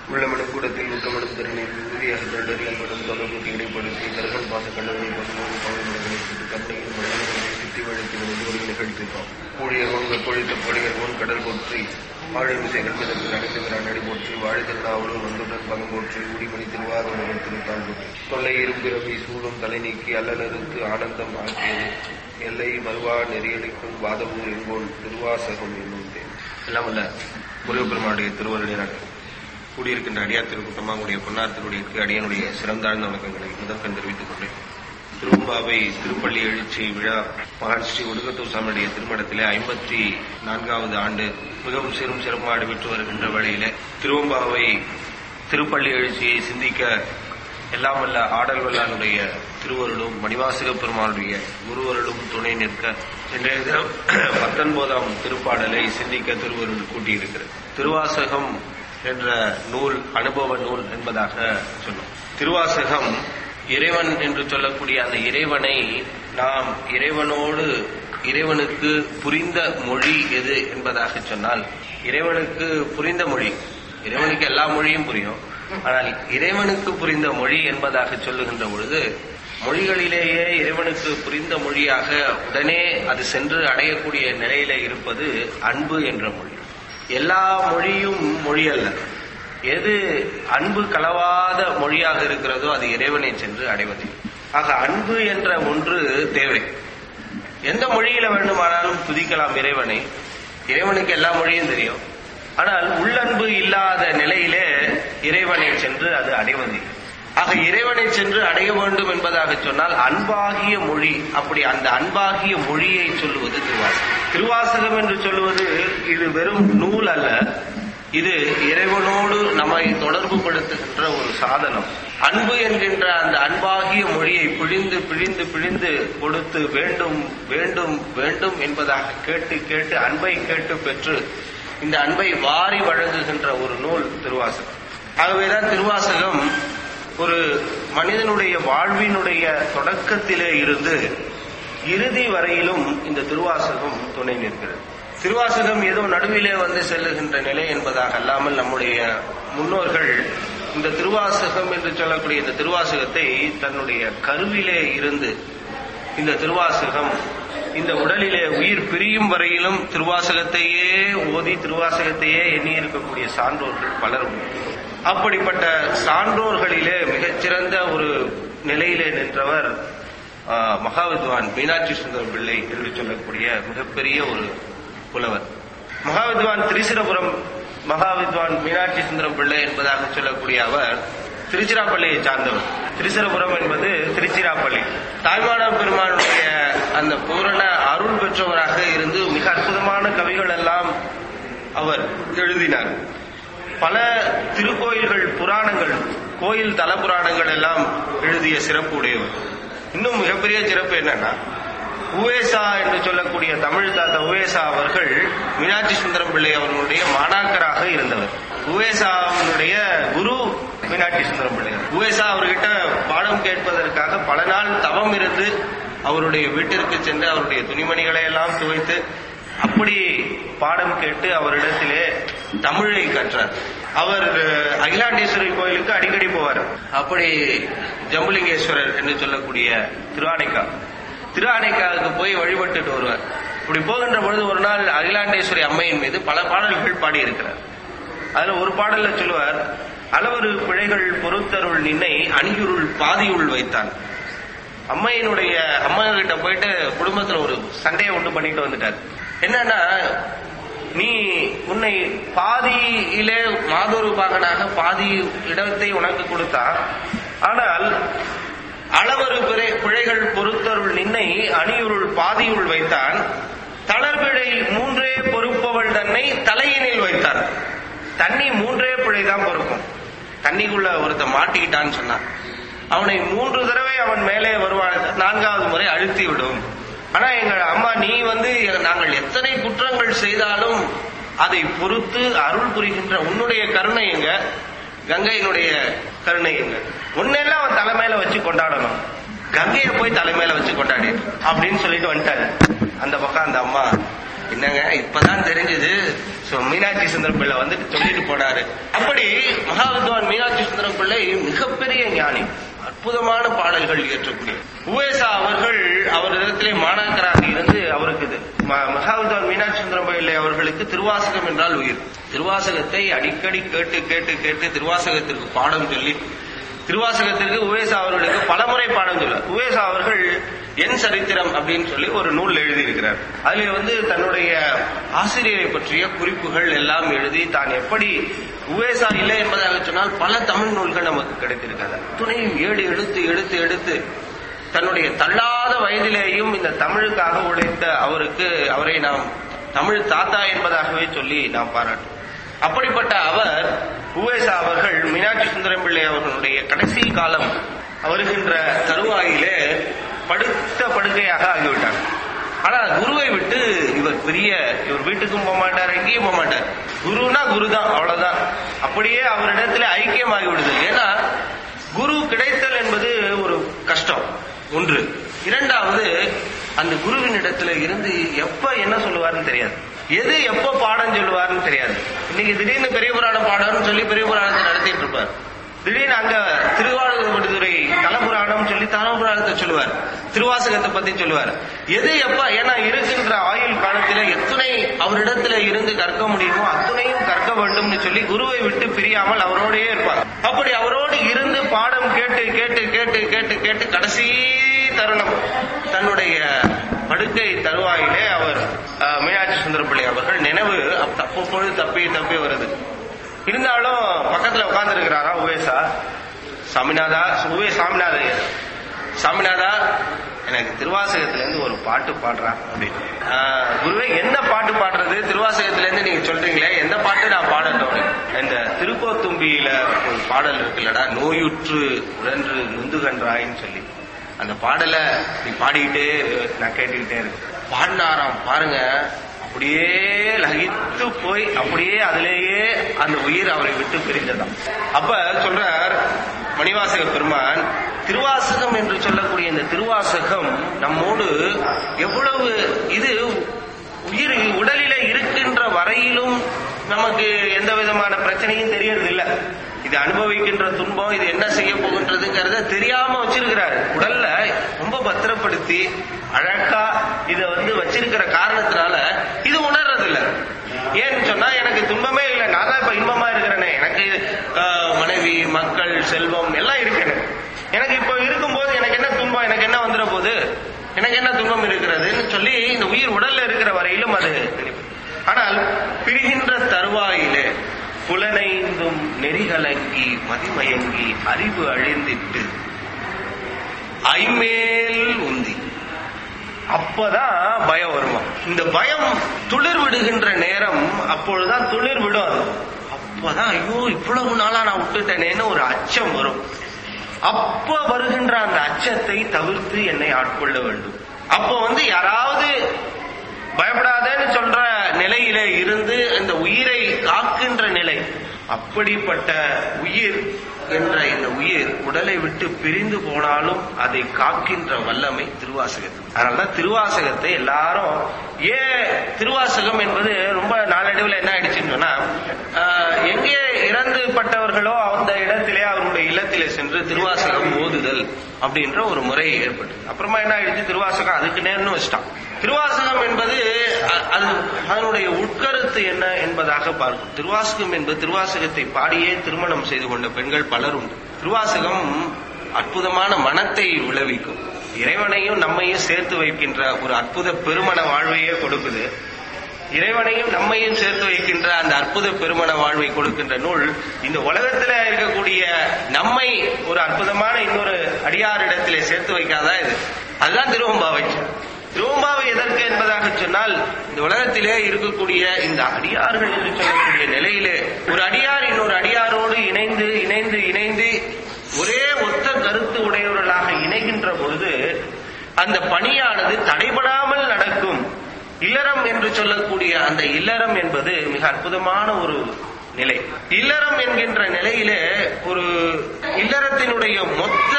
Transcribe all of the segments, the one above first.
உள்ளமனும் கூடத்தில் ஊக்கமனும் திறனில் உறுதியாக திரண்டறியல்படும் தொடர்புக்கு இடைப்படுத்தி கருகன் பாச கண்டவனை பசுமோடு பவன்களை கருணையில் மனிதர்களை சித்தி வழக்கில் ஒருவரை நிகழ்த்திப்பான் ஊழியர்வோன் வெப்பொழித்த பொழியர்வோன் கடல் போற்றி ஆழிமிசை கல்விதற்கு அடைந்துகிறான் அடி போற்றி வாழை திருநாவலும் வந்துடன் பகம் போற்றி ஊடிமணி திருவாரூர் திருத்தான் போற்றி தொல்லை இரும்பிறவை சூழும் தலை நீக்கி அல்லலறுத்து ஆனந்தம் ஆக்கியது எல்லை மறுவா நெறியடிக்கும் வாதவூர் எங்கோல் திருவாசகம் என்னும் எல்லாம் அல்ல முருகப்பெருமானுடைய திருவருளினால் கூடியிருக்கின்ற அடியார் திருக்கூட்டமாவுடைய பொன்னார் திருவடிக்கு அடியனுடைய சிறந்தாழ்ந்த வணக்கங்களை முதற்கண் தெரிவித்துக் கொண்டேன். திருவம்பாவை திருப்பள்ளி எழுச்சி விழா மகான் ஸ்ரீ ஒடுக்கத்தூர் சாமியுடைய திருமணத்திலே 54வது ஆண்டு மிகவும் சிறப்பாக நடைபெற்று வருகின்ற வேளையிலே திருவம்பாவை திருப்பள்ளி எழுச்சியை சிந்திக்க எல்லாம் வல்ல ஆடல் வல்லானுடைய திருவருளும் மணிவாசக பெருமானுடைய குருவருளும் துணை நிற்க இன்றைய தினம் 19ஆம் திருப்பாடலை சிந்திக்க திருவருள் கூட்டியிருக்கிறது. திருவாசகம் என்ற நூல் அனுபவ நூல் என்பதாக சொன்னோம். திருவாசகம் இறைவன் என்று சொல்லக்கூடிய அந்த இறைவனை நாம் இறைவனுக்கு புரிந்த மொழி எது என்பதாக சொன்னால், இறைவனுக்கு புரிந்த மொழி, இறைவனுக்கு எல்லா மொழியும் புரியும், ஆனால் இறைவனுக்கு புரிந்த மொழி என்பதாக சொல்லுகின்ற பொழுது மொழிகளிலேயே இறைவனுக்கு புரிந்த மொழியாக உடனே அது சென்று அடையக்கூடிய நிலையில இருப்பது அன்பு என்ற மொழி. எல்லா மொழியும் மொழி அல்ல. எது அன்பு கலவாத மொழியாக இருக்கிறதோ அது இறைவனை சென்று அடைவது. ஆக அன்பு என்ற ஒன்று தேவை. எந்த மொழியில வேண்டுமானாலும் துதிக்கலாம் இறைவனை. இறைவனுக்கு எல்லா மொழியும் தெரியும். ஆனால் உள்ளன்பு இல்லாத நிலையிலே இறைவனை சென்று அது அடைவது. ஆக இறைவனை சென்று அடைய வேண்டும் என்பதாக சொன்னால் அன்பாகிய மொழி, அப்படி அந்த அன்பாகிய மொழியை சொல்லுவது திருவாசகம். திருவாசகம் என்று சொல்லுவது இது வெறும் நூல் அல்ல, இது இறைவனோடு நம்மை தொடர்பு படுத்துகின்ற ஒரு சாதனம். அன்பு என்கின்ற அந்த அன்பாகிய மொழியை பிழிந்து பிழிந்து பிழிந்து கொடுத்து வேண்டும் வேண்டும் வேண்டும் என்பதாக கேட்டு கேட்டு அன்பை கேட்டு பெற்று இந்த அன்பை வாரி வழங்குகின்ற ஒரு நூல் திருவாசகம். ஆகவேதான் திருவாசகம் ஒரு மனிதனுடைய வாழ்வினுடைய தொடக்கத்திலே இருந்து இறுதி வரையிலும் இந்த திருவாசகம் துணை நிற்கிறது. திருவாசகம் ஏதோ நடுவிலே வந்து செல்லுகின்ற நிலை என்பதாக அல்லாமல் நம்முடைய முன்னோர்கள் இந்த திருவாசகம் என்று சொல்லக்கூடிய இந்த திருவாசகத்தை தன்னுடைய கருவிலே இருந்து இந்த திருவாசகம் இந்த உடலிலே உயிர் பிரியும் வரையிலும் திருவாசகத்தையே ஓதி திருவாசகத்தையே எண்ணி இருக்கக்கூடிய சான்றோர்கள் பலரும். அப்படிப்பட்ட சான்றோர்களிலே மிகச்சிறந்த ஒரு நிலையிலே நின்றவர் மகாவித்வான் மீனாட்சி சுந்தரம் பிள்ளை என்று சொல்லக்கூடிய மிகப்பெரிய ஒரு புலவர். மகாவித்வான் திரிசிரபுரம் மகாவித்வான் மீனாட்சி சுந்தரம் பிள்ளை என்பதாக சொல்லக்கூடிய அவர் திருச்சிராப்பள்ளியை சார்ந்தவர். திரிசிரபுரம் என்பது திருச்சிராப்பள்ளி. தாய்மான பெருமானுடைய அந்த பூரண அருள் பெற்றவராக இருந்து மிக அற்புதமான கவிகள் எல்லாம் அவர் எழுதினார். பல திருக்கோயில்கள் புராணங்கள், கோயில் தல புராணங்கள் எல்லாம் எழுதிய சிறப்பு உடையவர். இன்னும் மிகப்பெரிய சிறப்பு என்னன்னா, உவேசா என்று சொல்லக்கூடிய தமிழ் தாத்தா உவேசா அவர்கள் மீனாட்சி சுந்தரம் பிள்ளை அவர்களுடைய மாணாக்கராக இருந்தவர். உவேசாவுடைய குரு மீனாட்சி சுந்தரம் பிள்ளை. உவேசா அவர்கிட்ட பாடம் கேட்பதற்காக பல நாள் தவம் இருந்து அவருடைய வீட்டிற்கு சென்று அவருடைய துணிமணிகளை எல்லாம் துவைத்து அப்படி பாடம் கேட்டு அவரிடத்திலே தமிழை கற்றார். அவர் அகிலாண்டேஸ்வரி கோயிலுக்கு அடிக்கடி போவார். அப்படி ஜம்புலிங்கேஸ்வரர் என்று சொல்லக்கூடிய திருஆனைக்காவுக்கு போய் வழிபட்டுட்டு வருவார். இப்படி போகின்ற பொழுது ஒரு நாள் அகிலாண்டேஸ்வரி அம்மையின் மீது பல பாடல்கள் பாடியிருக்கிறார். அதுல ஒரு பாடல்ல சொல்லுவார், அளவரு பிழைகள் பொறுத்தருள் நின்னை அணியுருள் பாதியுள் வைத்தான். அம்மா கிட்ட போயிட்டு குடும்பத்துல ஒரு சண்டையை உண்டு பண்ணிட்டு வந்துட்டார். என்னன்னா, நீ உன்னை பாதியிலே மாதொரு பாகனாக பாதி இடத்தை உனக்கு கொடுத்தா, ஆனால் அளவரு பிழைகள் பொறுத்தருள் நின்னை அணியுருள் பாதியுள் வைத்தான், தளர்பிழை 3 பொறுப்பவள் தன்னை தலையினில் வைத்தார். தண்ணி 3 பிழைதான் பொறுக்கும். தண்ணிக்குள்ள ஒருத்த மாட்டிக்கிட்டான்னு சொன்னான், அவனை 3 தடவை அவன் மேலே வருவான், 4வது முறை அழுத்தி விடும். ஆனா எங்க அம்மா, நீ நாங்கள் எத்தனை குற்றங்கள் செய்தாலும் அதை பொறுத்து அருள் புரிகின்ற உன்னுடைய கருணை எங்க, கங்கையினுடைய கருணை எங்க, உன்னெல்லாம் அவன் தலைமையில வச்சு கொண்டாடணும், கங்கையை போய் தலைமையில வச்சு கொண்டாடி அப்படின்னு சொல்லிட்டு வந்துட்டாரு. அந்த பக்கம் அந்த அம்மா என்னங்க இப்பதான் தெரிஞ்சது, மீனாட்சி சுந்தரம் பிள்ளை வந்துட்டு சொல்லிட்டு போனாரு. அப்படி மகாவித்வான் மீனாட்சி சுந்தரம் பிள்ளை மிகப்பெரிய ஞானி, அற்புதமான பாடல்கள் இயற்றக்கூடிய. உவேசா அவர்கள் அவரிடத்திலே மாணாக்கராக இருந்து அவருக்கு மகாவித்வான் மீனாட்சி சுந்தரம் பிள்ளை அவர்களுக்கு திருவாசகம் என்றால் உயிர். திருவாசகத்தை அடிக்கடி கேட்டு கேட்டு கேட்டு திருவாசகத்திற்கு பாடம் சொல்லி, திருவாசகத்திற்கு உவேசா அவர்களுக்கு பலமுறை பாடம் சொல்லுவார். உவேசா அவர்கள் என் சரித்திரம் அப்படின்னு சொல்லி ஒரு நூல் எழுதியிருக்கிறார். அதுல தன்னுடைய ஆசிரியரை பற்றிய குறிப்புகள் எல்லாம் எழுதி, தான் எப்படி உவேசா இல்லை என்பதாக சொன்னால் பல தமிழ் நூல்கள் நமக்கு கிடைத்திருக்கிறது. துணையும் ஏடு எடுத்து எடுத்து எடுத்து தன்னுடைய தள்ளாத வயதிலேயும் இந்த தமிழுக்காக உழைத்த அவரை நாம் தமிழ் தாத்தா என்பதாகவே சொல்லி நாம் பாராட்டுவோம். அப்படிப்பட்ட அவர் உவேசா அவர்கள் மீனாட்சி சுந்தரம் பிள்ளை அவர்களுடைய கடைசி காலம் வருகின்ற தருவாயிலே படுத்த படுக்கையாக ஆகிவிட்டார். ஆனா குருவை விட்டு இவர் வீட்டுக்கும் போக மாட்டார், எங்கேயும் போக மாட்டார். குருனா குருதான், அவ்வளவுதான். அப்படியே அவரிடத்துல ஐக்கியமாகி விடுது. ஏன்னா குரு கிடைத்தல் என்பது ஒரு கஷ்டம் ஒன்று. இரண்டாவது, அந்த குருவின் இடத்துல இருந்து எப்ப என்ன சொல்லுவாருன்னு தெரியாது, எது எப்ப பாடம் சொல்லுவாருன்னு தெரியாது. இன்னைக்கு திடீர்னு பெரிய புராணம் பாடம்னு சொல்லி பெரிய புராணத்தை நடத்திட்டு இருப்பார். திடீர்னு அங்க திருவாரூர்துறை தலபுராணம் சொல்லி தலபுராணத்தை சொல்லுவார், திருவாசகத்தை பத்தி சொல்லுவார். எது எப்ப, ஏன்னா இருக்கின்ற ஆயுள் காலத்துல எத்தனை அவரிடத்துல இருந்து கற்க முடியுமோ அத்தனையும் கற்க வேண்டும்னு சொல்லி குருவை விட்டு பிரியாமல் அவரோடயே இருப்பார். அப்படி அவரோடு இருந்து பாடம் கேட்டு கேட்டு கேட்டு கேட்டு கேட்டு கடைசி தருணம் தன்னுடைய படுக்கை தருவாயிலே அவர் மீனாட்சி சுந்தரம் பிள்ளை அவர்கள் நினைவு அப்பப்பொழுது தப்பி தப்பி வருது. இருந்தாலும் பக்கத்துல உட்கார்ந்து இருக்கிறாரா உவேசா. சாமிநாதா எனக்கு திருவாசகத்துல இருந்து ஒரு பாட்டு பாடுறான் அப்படின்னு. குருவே என்ன பாட்டு பாடுறது, திருவாசகத்துல இருந்து நீங்க சொல்றீங்களே, எந்த பாட்டு நான் பாடட்டும்? இந்த திருக்கோத்தும்பியில ஒரு பாடல் இருக்குல்லடா, நோயுற்று உழன்று நுந்துகன்றாயின்னு சொல்லி, அந்த பாடலை நீ பாடிக்கிட்டே நான் கேட்டுக்கிட்டே இருக்கேன். பாடினாராம் பாருங்க, அப்படியே லகித்து போய் அப்படியே அதிலேயே அந்த உயிர் அவரை விட்டு பிரிந்ததாம். அப்ப சொல்றார் மணிவாசக பெருமான், திருவாசகம் என்று சொல்லக்கூடிய இந்த திருவாசகம் நம்மோடு எவ்வளவு இது உயிர் உடலில இருக்கின்ற வரையிலும் நமக்கு எந்த விதமான பிரச்சனையும் தெரியறதில்லை. இது அனுபவிக்கின்ற துன்பம், இது என்ன செய்ய போகின்றதுங்கிறத தெரியாம வச்சிருக்கிறாரு. உடல்ல ரொம்ப பத்திரப்படுத்தி அழகா இத வச்சிருக்கிற காரணத்தினால இது உணர்றது இல்ல. ஏன்னு சொன்னா, எனக்கு துன்பமே இல்லை, நான் தான் இப்ப இன்பமா இருக்கிறேனே, எனக்கு மனைவி மக்கள் செல்வம் எல்லாம் இருக்கிறேன், எனக்கு இப்ப இருக்கும்போது எனக்கு என்ன துன்பம், எனக்கு என்ன வந்துட போகுது, எனக்கு என்ன துன்பம் இருக்கிறதுன்னு சொல்லி இந்த உயிர் உடல்ல இருக்கிற வரையிலும் அது நினைப்பு. ஆனால் பிரிகின்ற தருவாயிலே புலனைந்தும் நெறிகலங்கி மதிமயங்கி அறிவு அழிந்திட்டு ஐமேல் உந்தி, அப்பதான் பயம் வருமா. இந்த பயம் துளிர் விடுகின்ற நேரம், அப்பொழுதுதான் துளிர் விடும். அப்பதான் ஐயோ இவ்வளவு நாளா நான் விட்டுட்டேனேன்னு ஒரு அச்சம் வரும். அப்ப வருகின்ற அந்த அச்சத்தை தவிர்த்து என்னை ஆட்கொள்ள வேண்டும். அப்ப யாராவது பயப்படாதேன்னு சொல்ற நிலையில இருந்து இந்த உயிரை காக்கின்ற நிலை, அப்படிப்பட்ட உயிர் என்ற இந்த உயிர் உடலை விட்டு பிரிந்து போனாலும் அதை காக்கின்ற வல்லமை திருவாசகத்துக்கு. அதனாலதான் திருவாசகத்தை எல்லாரும், ஏன் திருவாசகம் என்பது ரொம்ப நாளடைவில் என்ன ஆயிடுச்சுன்னு சொன்னா, எங்கே இறந்து பட்டவர்களோ அந்த இடத்திலே அவருடைய இல்லத்திலே சென்று திருவாசகம் ஓதுதல் அப்படின்ற ஒரு முறை ஏற்பட்டு, அப்புறமா என்ன ஆயிடுச்சு, திருவாசகம் அதுக்கு நேர்னு வச்சிட்டான். திருவாசகம் என்பது அதனுடைய உட்கருத்து என்ன என்பதாக பார்க்கும். திருவாசகம் என்பது, திருவாசகத்தை பாடியே திருமணம் செய்து கொண்ட பெண்கள் பலர் உண்டு. திருவாசகம் அற்புதமான மனத்தை விளைவிக்கும், இறைவனையும் நம்மையும் சேர்த்து வைக்கின்ற ஒரு அற்புத பெருமண வாழ்வையே கொடுக்குது. இறைவனையும் நம்மையும் சேர்த்து வைக்கின்ற அந்த அற்புத பெருமண வாழ்வை கொடுக்கின்ற நூல். இந்த உலகத்துல இருக்கக்கூடிய நம்மை ஒரு அற்புதமான இன்னொரு அடியாரிடத்திலே சேர்த்து வைக்காதா இது. அதுதான் திருவம்பாவை. திருவம்பாவை எதற்கு என்பதாக சொன்னால், இந்த உலகத்திலே இருக்கக்கூடிய இந்த அடியார்கள் என்று சொல்லக்கூடிய நிலையிலே ஒரு அடியார் இன்னொரு அடியாரோடு இணைந்து இணைந்து இணைந்து ஒரே ஒத்த கருத்து உடையவர்களாக இணைகின்ற பொழுது அந்த பணியானது தடைபடாமல் நடக்கும். இல்லறம் என்று சொல்லக்கூடிய அந்த இல்லறம் என்பது மிக அற்புதமான ஒரு நிலை. இல்லறம் என்கின்ற நிலையிலே ஒரு இல்லறத்தினுடைய மொத்த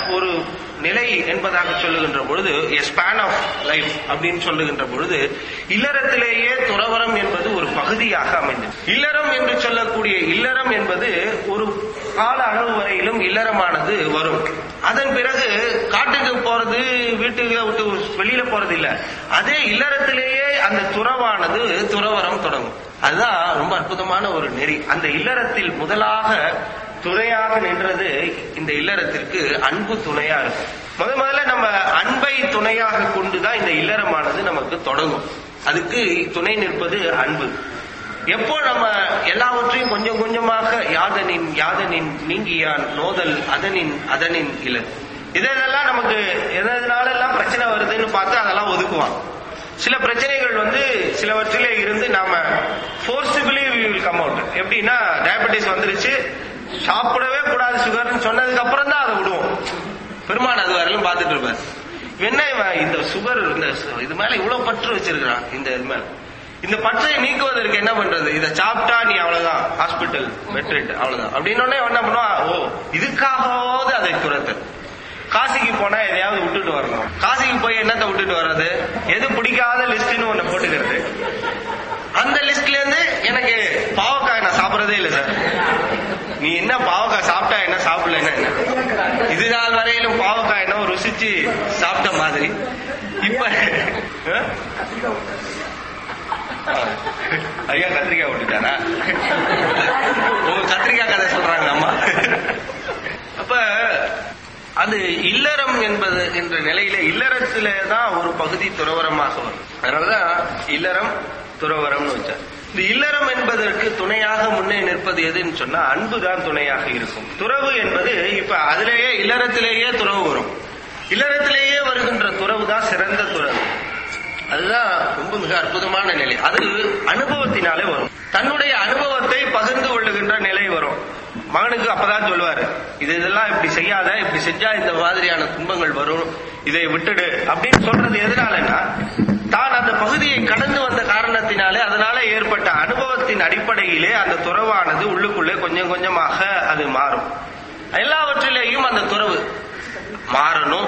ஒரு நிலை என்பதாக சொல்லுகின்ற பொழுது ஸ்பேன் ஆஃப் லைஃப் அப்படின்னு சொல்லுகின்ற பொழுது இல்லறத்திலேயே துறவரம் என்பது ஒரு பகுதியாக அமைந்தது. இல்லறம் என்று சொல்லக்கூடிய இல்லறம் என்பது ஒரு கால அளவு வரையிலும் இல்லறமானது வரும். அதன் பிறகு காட்டுக்கு போறது, வீட்டுக்கு விட்டு வெளியில போறது இல்ல, அதே இல்லறத்திலேயே அந்த துறவானது துறவரம் தொடங்கும். அதுதான் ரொம்ப அற்புதமான ஒரு நெறி. அந்த இல்லறத்தில் முதலாக துணையாக நின்றது இந்த இல்லறத்திற்கு அன்பு துணையா இருக்கும். முதல்ல நம்ம அன்பை துணையாக கொண்டுதான் இந்த இல்லறமானது நமக்கு தொடங்கும். அதுக்கு துணை நிற்பது அன்பு. எப்போ நம்ம எல்லாவற்றையும் கொஞ்சம் கொஞ்சமாக யாதனின் யாதனின் நீங்கியான் நோதல் அதனின் இல்ல, இதெல்லாம் நமக்கு எதனால எல்லாம் பிரச்சனை வருதுன்னு பார்த்து அதெல்லாம் ஒதுக்குவான். சில பிரச்சனைகள் சிலவற்றிலே இருந்து நாம forcibly we will come out. எப்படின்னா டயபெட்டிஸ் வந்துருச்சு, சாப்பிடவே கூடாது சுகர்னு சொன்னதுக்கு அப்புறம் தான் அதை விடுவோம். பெருமான் அது வரையிலும் பார்த்துட்டு இருப்பார். என்ன இந்த சுகர் இது மேல இவ்வளவு பற்று வச்சிருக்கிறான், இந்த இது மேல இந்த பற்றை நீக்குவதற்கு என்ன பண்றது, இதை சாப்பிட்டா நீ அவ்வளவுதான் ஹாஸ்பிட்டல் பெட்ரேட் அவ்வளவுதான் அப்படின்னு என்ன பண்ணுவா, ஓ இதுக்காகவாவது அதை துரத்து. காசிக்கு போனா எதையாவது விட்டுட்டு வரணும். காசிக்கு போய் என்னத்தை விட்டுட்டு வர்றது, எது பிடிக்காத லிஸ்ட்னு ஒண்ணு போட்டுக்கிறது. அந்த லிஸ்ட்ல இருந்து எனக்கு பாவக்காய் நான் சாப்பிடறதே இல்லை சார். நீ என்ன பாவக்காய் சாப்பிட்டா என்ன, சாப்பிடலன்னா என்ன, இது நாள் வரையிலும் பாவக்காய் என்ன ருசிச்சு சாப்பிட்ட மாதிரி. இப்ப ஐயா கத்திரிக்காய் விட்டுட்டாரா, கத்திரிக்காய் கதை சொல்றாங்க அம்மா. அப்ப அது இல்லறம் என்பது என்ற நிலையில இல்லறத்திலேதான் ஒரு பகுதி துறவரமாக வரும். அதனாலதான் இல்லறம் துறவரம்னு வச்சார். இந்த இல்லறம் என்பதற்கு துணையாக முன்னே நிற்பது எதுன்னு சொன்னா அன்புதான் துணையாக இருக்கும். துறவு என்பது இப்ப அதிலேயே இல்லறத்திலேயே துறவு வரும். இல்லறத்திலேயே வருகின்ற துறவு தான் சிறந்த துறவு. அதுதான் ரொம்ப மிக அற்புதமான நிலை. அது அனுபவத்தினாலே வரும். தன்னுடைய அனுபவத்தை பகிர்ந்து கொள்ளுகின்ற நிலை வரும். மகனுக்கு அப்பதான் சொல்லுவாரு, இதெல்லாம் இப்படி செய்யாத, இப்படி செஞ்சா இந்த மாதிரியான துன்பங்கள் வரும், இதை விட்டுடு அப்படின்னு சொல்றது எதனாலன்னா தான் அந்த பகுதியை கடந்து வந்த காரணத்தினாலே அதனால ஏற்பட்ட அனுபவத்தின் அடிப்படையிலே அந்த துறவானது உள்ளுக்குள்ளே கொஞ்சம் கொஞ்சமாக அது மாறும். எல்லாவற்றிலேயும் அந்த துறவு மாறணும்.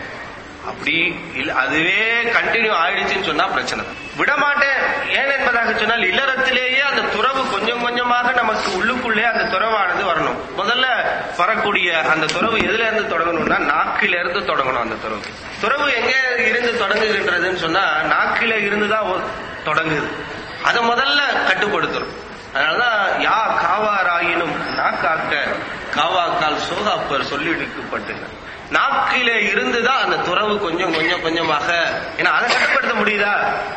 அப்படி அதுவே கண்டினியூ ஆயிடுச்சுன்னு சொன்னா பிரச்சனை. விடமாட்டேன் ஏன் என்பதாக சொன்னால் இல்லறத்திலேயே அந்த துறவு கொஞ்சம் கொஞ்சமாக நமக்கு உள்ளுக்குள்ளே அந்த துறவானது வரணும். முதல்ல வரக்கூடிய அந்த துறவு எதுல இருந்து தொடங்கணும்னா நாக்கில இருந்து தொடங்கணும். அந்த துறவு எங்க இருந்து தொடங்குகின்றதுன்னு சொன்னா நாக்கில இருந்துதான் தொடங்குது. அதை முதல்ல கட்டுப்படுத்தணும். அதனாலதான் யா காவாராயினும் நாக்காக்க காவாக்கால் சோகாப்பர் சொல்லிடுக்கப்பட்டு நாக்கில இருந்துதான் அந்த துறவு கொஞ்சம் கொஞ்சமாக. ஏன்னா அதை கட்டுப்படுத்த முடியுதா,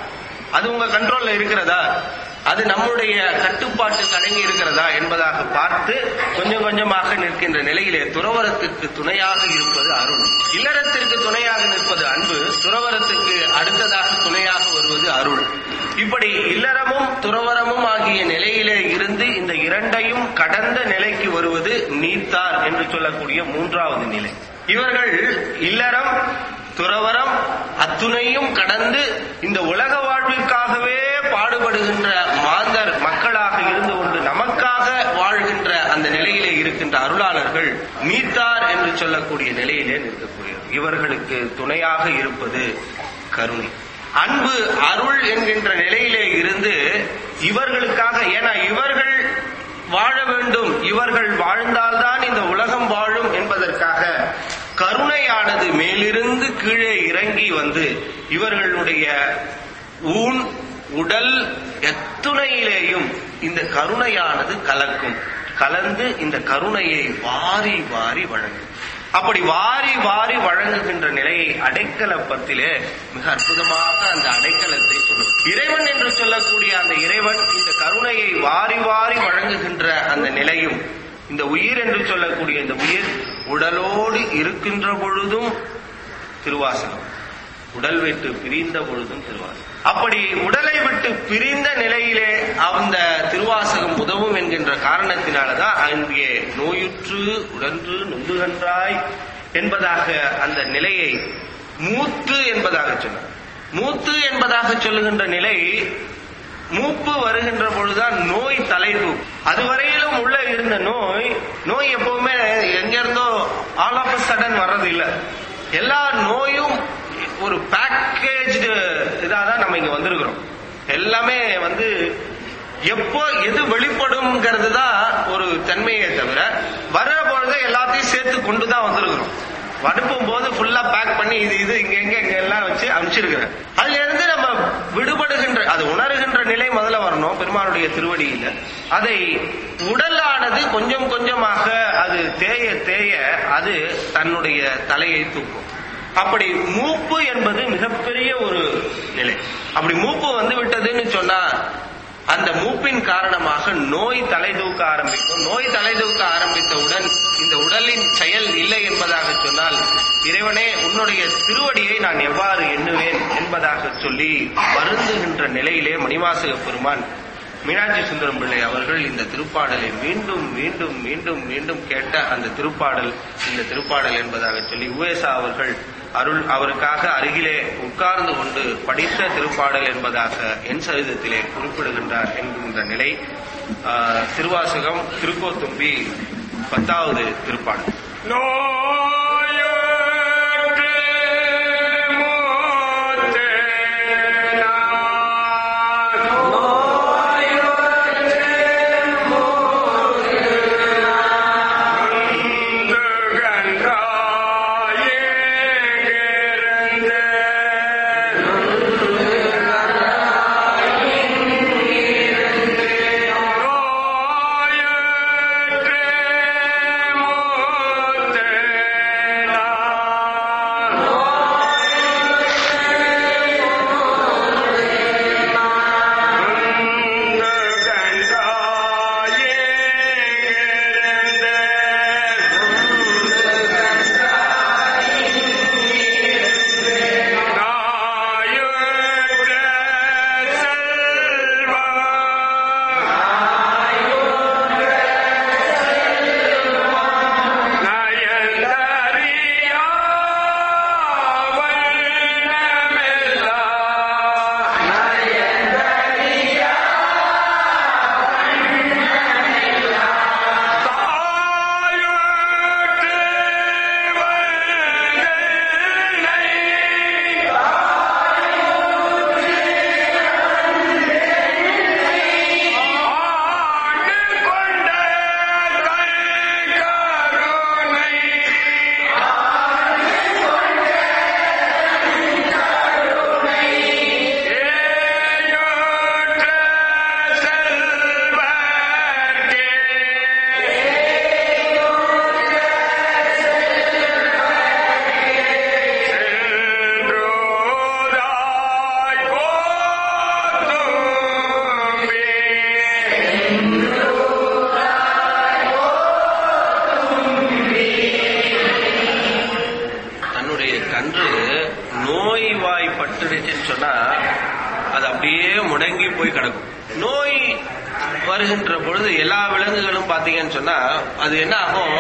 அது உங்க கண்ட்ரோல்ல இருக்கிறதா, அது நம்முடைய கட்டுப்பாட்டுக்கு அடங்கி இருக்கிறதா என்பதாக பார்த்து கொஞ்சம் கொஞ்சமாக நிற்கின்ற நிலையிலே துறவரத்திற்கு துணையாக இருப்பது அருள். இல்லறத்திற்கு துணையாக நிற்பது அன்பு, துறவரத்துக்கு அடுத்ததாக துணையாக வருவது அருள். இப்படி இல்லறமும் துறவரமும் ஆகிய நிலையிலே இருந்து இந்த இரண்டையும் கடந்த நிலைக்கு வருவது நீத்தார் என்று சொல்லக்கூடிய மூன்றாவது நிலை. இவர்கள் இல்லறம் துறவரம் அத்துணையும் கடந்து இந்த உலக வாழ்விற்காகவே பாடுபடுகின்ற மாந்தர் மக்களாக இருந்து கொண்டு நமக்காக வாழ்கின்ற அந்த நிலையிலே இருக்கின்ற அருளாளர்கள் நீத்தார் என்று சொல்லக்கூடிய நிலையிலே நிற்கக்கூடியவர். இவர்களுக்கு துணையாக இருப்பது கருணை, அன்பு, அருள் என்கின்ற நிலையிலே இருந்து இவர்களுக்காக, ஏன்னா இவர்கள் வாழ வேண்டும், இவர்கள் வாழ்ந்தால்தான் இந்த உலகம் வாழும் என்பதற்காக கருணையானது மேலிருந்து கீழே இறங்கி வந்து இவர்களுடைய ஊன் உடல் எத்துணையிலேயும் இந்த கருணையானது கலந்து இந்த கருணையை வாரி வாரி வழங்கும். அப்படி வாரி வாரி வழங்குகின்ற நிலையை அடைக்கலப்பத்திலே மிக அற்புதமாக அந்த அடைக்கலத்தை சொல்லும். இறைவன் என்று சொல்லக்கூடிய அந்த இறைவன் இந்த கருணையை வாரி வாரி வழங்குகின்ற அந்த நிலையும், இந்த உயிர் என்று சொல்லக்கூடிய இந்த உயிர் உடலோடு இருக்கின்ற பொழுதும் திருவாசகம், உடல் விட்டு பிரிந்த பொழுதும் திருவாசகம். அப்படி உடலை விட்டு பிரிந்த நிலையிலே அந்த திருவாசகம் உதவும் என்கின்ற காரணத்தினாலதான் அங்கே நோயுற்று உடன்று நொந்துகன்றாய் என்பதாக அந்த நிலையை மூத்து என்பதாக சொன்னார். மூத்து என்பதாக சொல்லுகின்ற நிலை, மூப்பு வருகின்ற பொழுதுதான் நோய் தலைப்பு. அதுவரையிலும் உள்ள இருந்த நோய் எப்பவுமே எங்கிருந்தோ ஆல் ஆஃப் சடன் வர்றது இல்ல. எல்லா நோயும் ஒரு பேக்கேஜ்டு இதாதான் நம்ம இங்க வந்திருக்கிறோம். எல்லாமே எப்போ எது வெளிப்படும்ங்கிறது தான் ஒரு தன்மையை தவிர வர பொழுது எல்லாத்தையும் சேர்த்து கொண்டுதான் வந்திருக்கிறோம். அனுப்பும் போது ஃபுல்லா பேக் பண்ணி இது இங்க எங்க எல்லாம் வச்சு அனுப்பிச்சிருக்கிறேன். அதுல இருந்து நம்ம விடுபடுகின்ற அது உணர்கின்ற நிலை முதல்ல வரணும் பெருமானுடைய திருவடியில. அதை உடலானது கொஞ்சம் கொஞ்சமாக அது தேய தேய அது தன்னுடைய தலையை தூக்கும். அப்படி மூப்பு என்பது மிகப்பெரிய ஒரு நிலை. அப்படி மூப்பு விட்டதுன்னு சொன்னா அந்த மூப்பின் காரணமாக நோய் தலை தூக்க ஆரம்பிக்கும். நோய் தலை தூக்க ஆரம்பித்தவுடன் இந்த உடலின் செயல் இல்லை என்பதாக சொன்னால், இறைவனே உன்னுடைய திருவடியை நான் எவ்வாறு எண்ணுவேன் என்பதாக சொல்லி வருந்துகின்ற நிலையிலே மணிவாசக பெருமான் மீனாட்சி சுந்தரம் பிள்ளை அவர்கள் இந்த திருப்பாடலை மீண்டும் மீண்டும் மீண்டும் மீண்டும் கேட்ட அந்த திருப்பாடல் இந்த திருப்பாடல் என்பதாக சொல்லி உவேசா அவர்கள் அவருக்காக அருகிலே உட்கார்ந்து கொண்டு படித்த திருப்பாடல் என்பதாக என் சரிதத்திலே குறிப்பிடுகின்றார் என்கின்ற நிலை. திருவாசகம் திருக்கோத்தும்பி 10வது திருப்பாடல். வருகின்ற பொழுது எல்லா விலங்குகளும் பாத்தீங்கன்னு சொன்னா அது என்ன ஆகும்,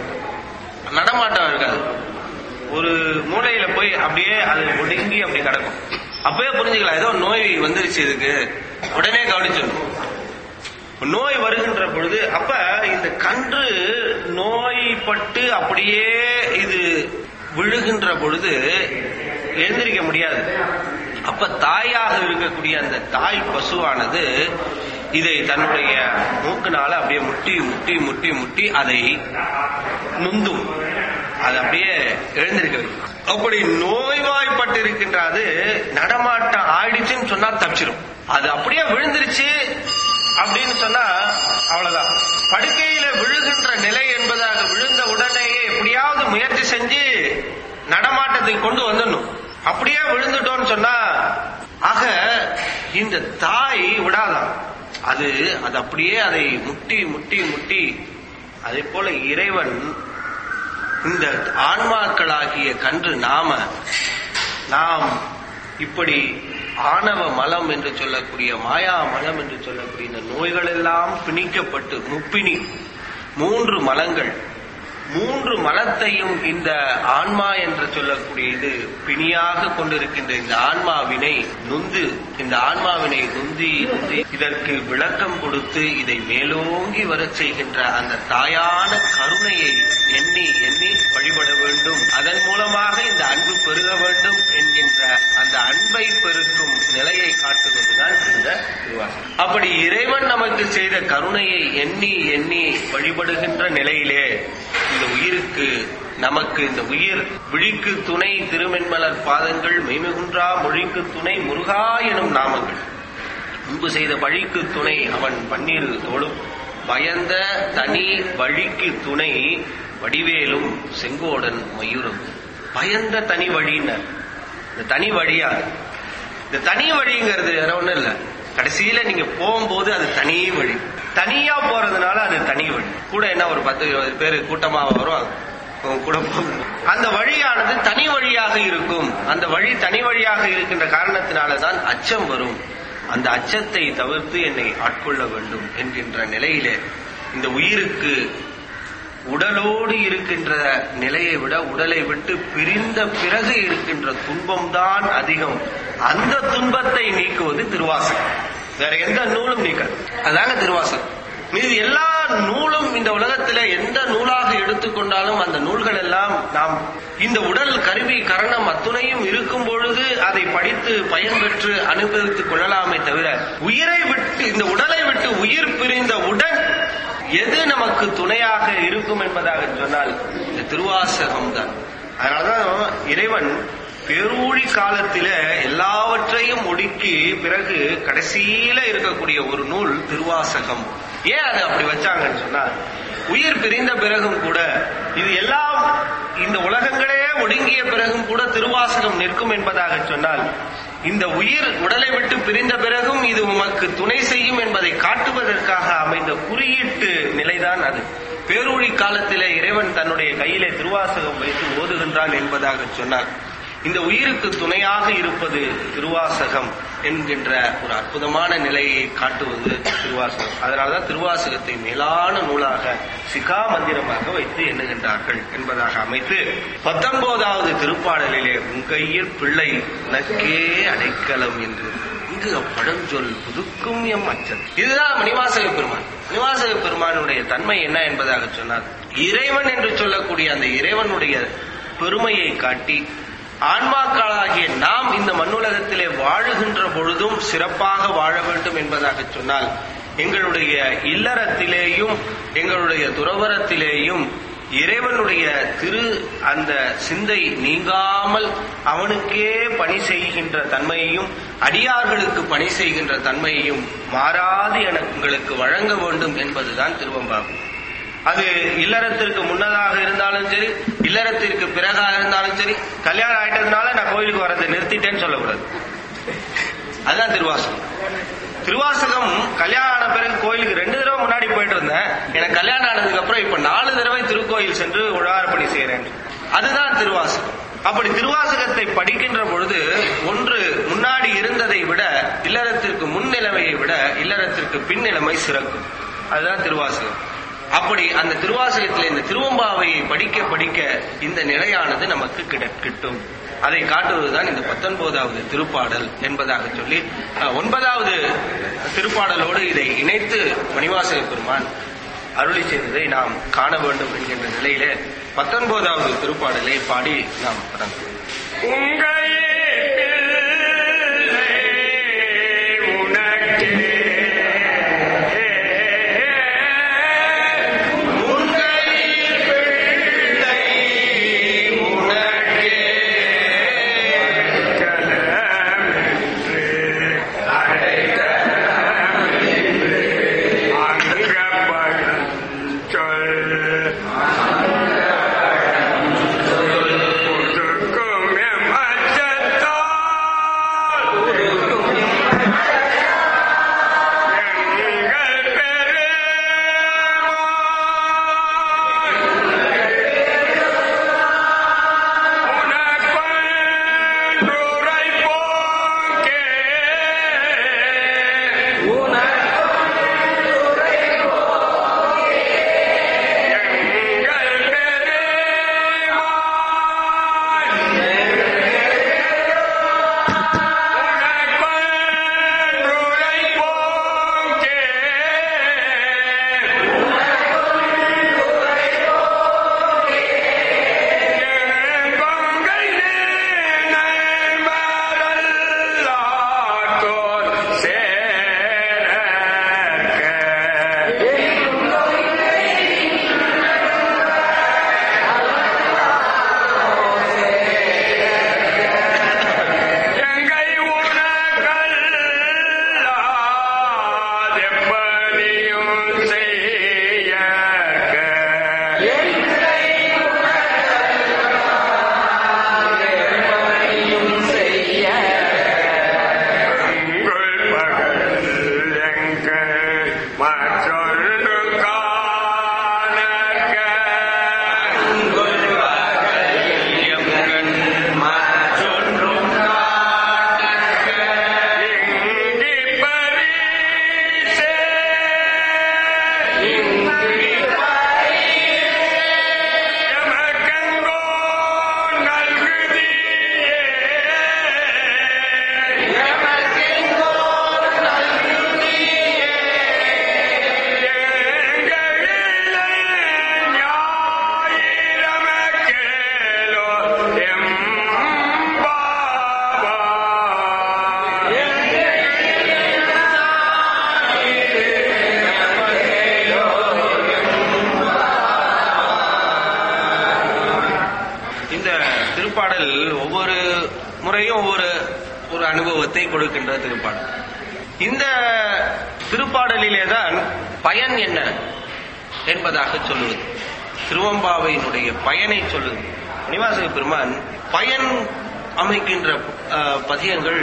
நடமாட்டம் இருக்காது. ஒரு மூலையில போய் அப்படியே அது ஒடுங்கி அப்படி கிடக்கும். அப்பவே புரிஞ்சுக்கலாம் ஏதோ நோய் வந்துருச்சு, இதுக்கு உடனே கவனிச்சிடணும். நோய் வருகின்ற பொழுது அப்ப இந்த கன்று நோய்பட்டு அப்படியே இது விழுகின்ற பொழுது எழுந்திருக்க முடியாது. அப்ப தாயாக இருக்கக்கூடிய அந்த தாய் பசுவானது இதை தன்னுடைய மூக்குனால அப்படியே முட்டி முட்டி முட்டி முட்டி அதை நுந்தும், அது அப்படியே எழுந்திருக்க வைக்கும். அப்படி நோய்வாய்ப்பட்டு இருக்கின்ற அது நடமாட்டம் ஆயிடுச்சுன்னு சொன்னா தப்பிச்சிடும். அது அப்படியே விழுந்துருச்சு அப்படின்னு சொன்னா அவ்வளவுதான். படுக்கையில விழுகின்ற நிலை என்பதாக விழுந்த உடனேயே எப்படியாவது முயற்சி செஞ்சு நடமாட்டத்துக்கு கொண்டு வந்துடணும். அப்படியே விழுந்துட்டோம்னு சொன்னா ஆக இந்த தாய் விடாதான், அது அப்படியே அதை முட்டி முட்டி முட்டி. அதே போல இறைவன் இந்த ஆன்மாக்களாகிய கன்று நாம் இப்படி ஆணவ மலம் என்று சொல்லக்கூடிய மாயா மலம் என்று சொல்லக்கூடிய இந்த நோய்கள் எல்லாம் பிணிக்கப்பட்டு முப்பினி 3 மலங்கள், 3 மலத்தையும் இந்த ஆன்மா என்று சொல்லக்கூடிய இது பிணியாக கொண்டிருக்கின்ற இந்த ஆன்மாவினை நுந்தி இதற்கு விளக்கம் கொடுத்து இதை மேலோங்கி வரச் செய்கின்ற அந்த தாயான கருணையை எண்ணி எண்ணி வழிபட அதன் மூலமாக இந்த அன்பு பெருக வேண்டும் என்கின்ற அந்த அன்பை பெருக்கும் நிலையை காட்டுவதுதான் இந்த திருவாசகம். அப்படி இறைவன் நமக்கு செய்த கருணையை எண்ணி எண்ணி வழிபடுகின்ற நிலையிலே இந்த உயிருக்கு நமக்கு இந்த உயிர் விழிக்கு துணை திருமென்மலர் பாதங்கள் மெய்மிகுன்றா மொழிக்கு துணை முருகா எனும் நாமங்கள் முன்பு செய்த வழிக்கு துணை அவன் பன்னீர் தோடும் பயந்த தனி வழிக்கு துணை வடிவேலும் செங்கோடன் மயூரம். பயந்த தனி வழியினர் இந்த தனி வழியா இந்த தனி வழிங்கிறது வேற ஒண்ணும் இல்ல. கடைசியில நீங்க போகும்போது அது தனி வழி. தனியா போறதுனால அது தனி வழி. கூட என்ன ஒரு 10-20 பேர் கூட்டமா வரும் கூட அந்த வழியானது தனி வழியாக இருக்கும். அந்த வழி தனி வழியாக இருக்கின்ற காரணத்தினாலதான் அச்சம் வரும். அந்த அச்சத்தை தவிர்த்து என்னை ஆட்கொள்ள வேண்டும் என்கின்ற நிலையிலே இந்த உயிருக்கு உடலோடு இருக்கின்ற நிலையை விட உடலை விட்டு பிரிந்த பிறகு இருக்கின்ற துன்பம்தான் அதிகம். அந்த துன்பத்தை நீக்குவது திருவாசகம். வேற எந்த நூலும் நீக்காது. அதாங்க திருவாசகம். மீது எல்லா நூலும் இந்த உலகத்தில எந்த நூலாக எடுத்துக்கொண்டாலும் அந்த நூல்கள் எல்லாம் நாம் இந்த உடல் கருவி கரணம் அத்துணையும் இருக்கும் பொழுது அதை படித்து பயன்பெற்று அனுபவித்துக் கொள்ளலாமே தவிர உயிரை விட்டு இந்த உடலை விட்டு உயிர் பிரிந்தவுடன் எது நமக்கு துணையாக இருக்கும் என்பதாக சொன்னால் இந்த திருவாசகம் தான். அதனாலதான் இறைவன் பேரூழி காலத்தில எல்லாவற்றையும் ஒடுக்கி பிறகு கடைசியில இருக்கக்கூடிய ஒரு நூல் திருவாசகம். ஏன் அது அப்படி வச்சாங்கன்னு சொன்னா உயிர் பிரிந்த பிறகும் கூட இது எல்லாம் இந்த உலகங்களே ஒடுங்கிய பிறகும் கூட திருவாசகம் நிற்கும் என்பதாக சொன்னால் இந்த உயிர் உடலை விட்டு பிரிந்த பிறகும் இது உமக்கு துணை செய்யும் என்பதை காட்டுவதற்காக அமைந்த குறியீட்டு நிலைதான் அது. பேரூழி காலத்திலே இறைவன் தன்னுடைய கையிலே திருவாசகம் வைத்து ஓதுகின்றான் என்பதாக சொன்னார். இந்த உயிருக்கு துணையாக இருப்பது திருவாசகம் என்கின்ற ஒரு அற்புதமான நிலையை காட்டுவது திருவாசகம். அதனால்தான் திருவாசகத்தை மேலான நூலாக சிகா மந்திரமாக வைத்து எண்ணுகின்றார்கள் என்பதாக அமைத்து 19வது திருப்பாடலிலே உங்கையில் பிள்ளை உனக்கே அடைக்கலம் என்று இங்கு பழஞ்சொல் புதுக்கும் எம் அச்சம். இதுதான் மணிவாசக பெருமான். மணிவாசக பெருமானுடைய தன்மை என்ன என்பதாக சொன்னார் இறைவன் என்று சொல்லக்கூடிய அந்த இறைவனுடைய பெருமையை காட்டி ஆன்மாக்களாகிய நாம் இந்த மண்ணுலகத்திலே வாழுகின்ற பொழுதும் சிறப்பாக வாழ வேண்டும் என்பதாக சொன்னால் எங்களுடைய இல்லறத்திலேயும் எங்களுடைய துறவரத்திலேயும் இறைவனுடைய அந்த சிந்தை நீங்காமல் அவனுக்கே பணி செய்கின்ற தன்மையையும் அடியார்களுக்கு பணி செய்கின்ற தன்மையையும் மாறாது எங்களுக்கு வழங்க வேண்டும் என்பதுதான் திருவம்பாகும். அது இல்லறத்திற்கு முன்னதாக இருந்தாலும் சரி இல்லறத்திற்கு பிறகாக இருந்தாலும் சரி கல்யாணம் ஆயிட்டதுனால நான் கோயிலுக்கு வரதை நிறுத்திட்டேன்னு சொல்லக்கூடாது. அதுதான் திருவாசகம். திருவாசகம் கல்யாணம் ஆன பிறகு கோயிலுக்கு 2 தடவை முன்னாடி போயிட்டு இருந்தேன், எனக்கு கல்யாணம் ஆனதுக்கு அப்புறம் இப்ப 4 தடவை திருக்கோயில் சென்று உழவாரப்பணி செய்யறேன். அதுதான் திருவாசகம். அப்படி திருவாசகத்தை படிக்கின்ற பொழுது ஒன்று முன்னாடி இருந்ததை விட இல்லறத்திற்கு முன் நிலைமையை விட இல்லறத்திற்கு பின் நிலைமை சிறக்கும். அதுதான் திருவாசகம். அப்படி அந்த திருவாசகத்தில் இந்த திருவம்பாவையை படிக்க படிக்க இந்த நிலையானது நமக்கு கிட்டும். அதை காட்டுவதுதான் இந்த 19வது திருப்பாடல் என்பதாக சொல்லி 9வது திருப்பாடலோடு இதை இணைத்து மணிவாசக பெருமான் அருளி செய்ததை நாம் காண வேண்டும் என்கின்ற நிலையிலே 19வது திருப்பாடலை பாடி நாம் தொடங்குவோம். Come முறையும் ஒரு அனுபவத்தை கொடுக்கின்ற திருப்பாடல். இந்த திருப்பாடலிலேதான் பயன் என்ன என்பதாக சொல்லுவது, திருவம்பாவையினுடைய பயனை சொல்லுது. மணிவாசக பெருமான் பயன் அமைக்கின்ற பதியங்கள்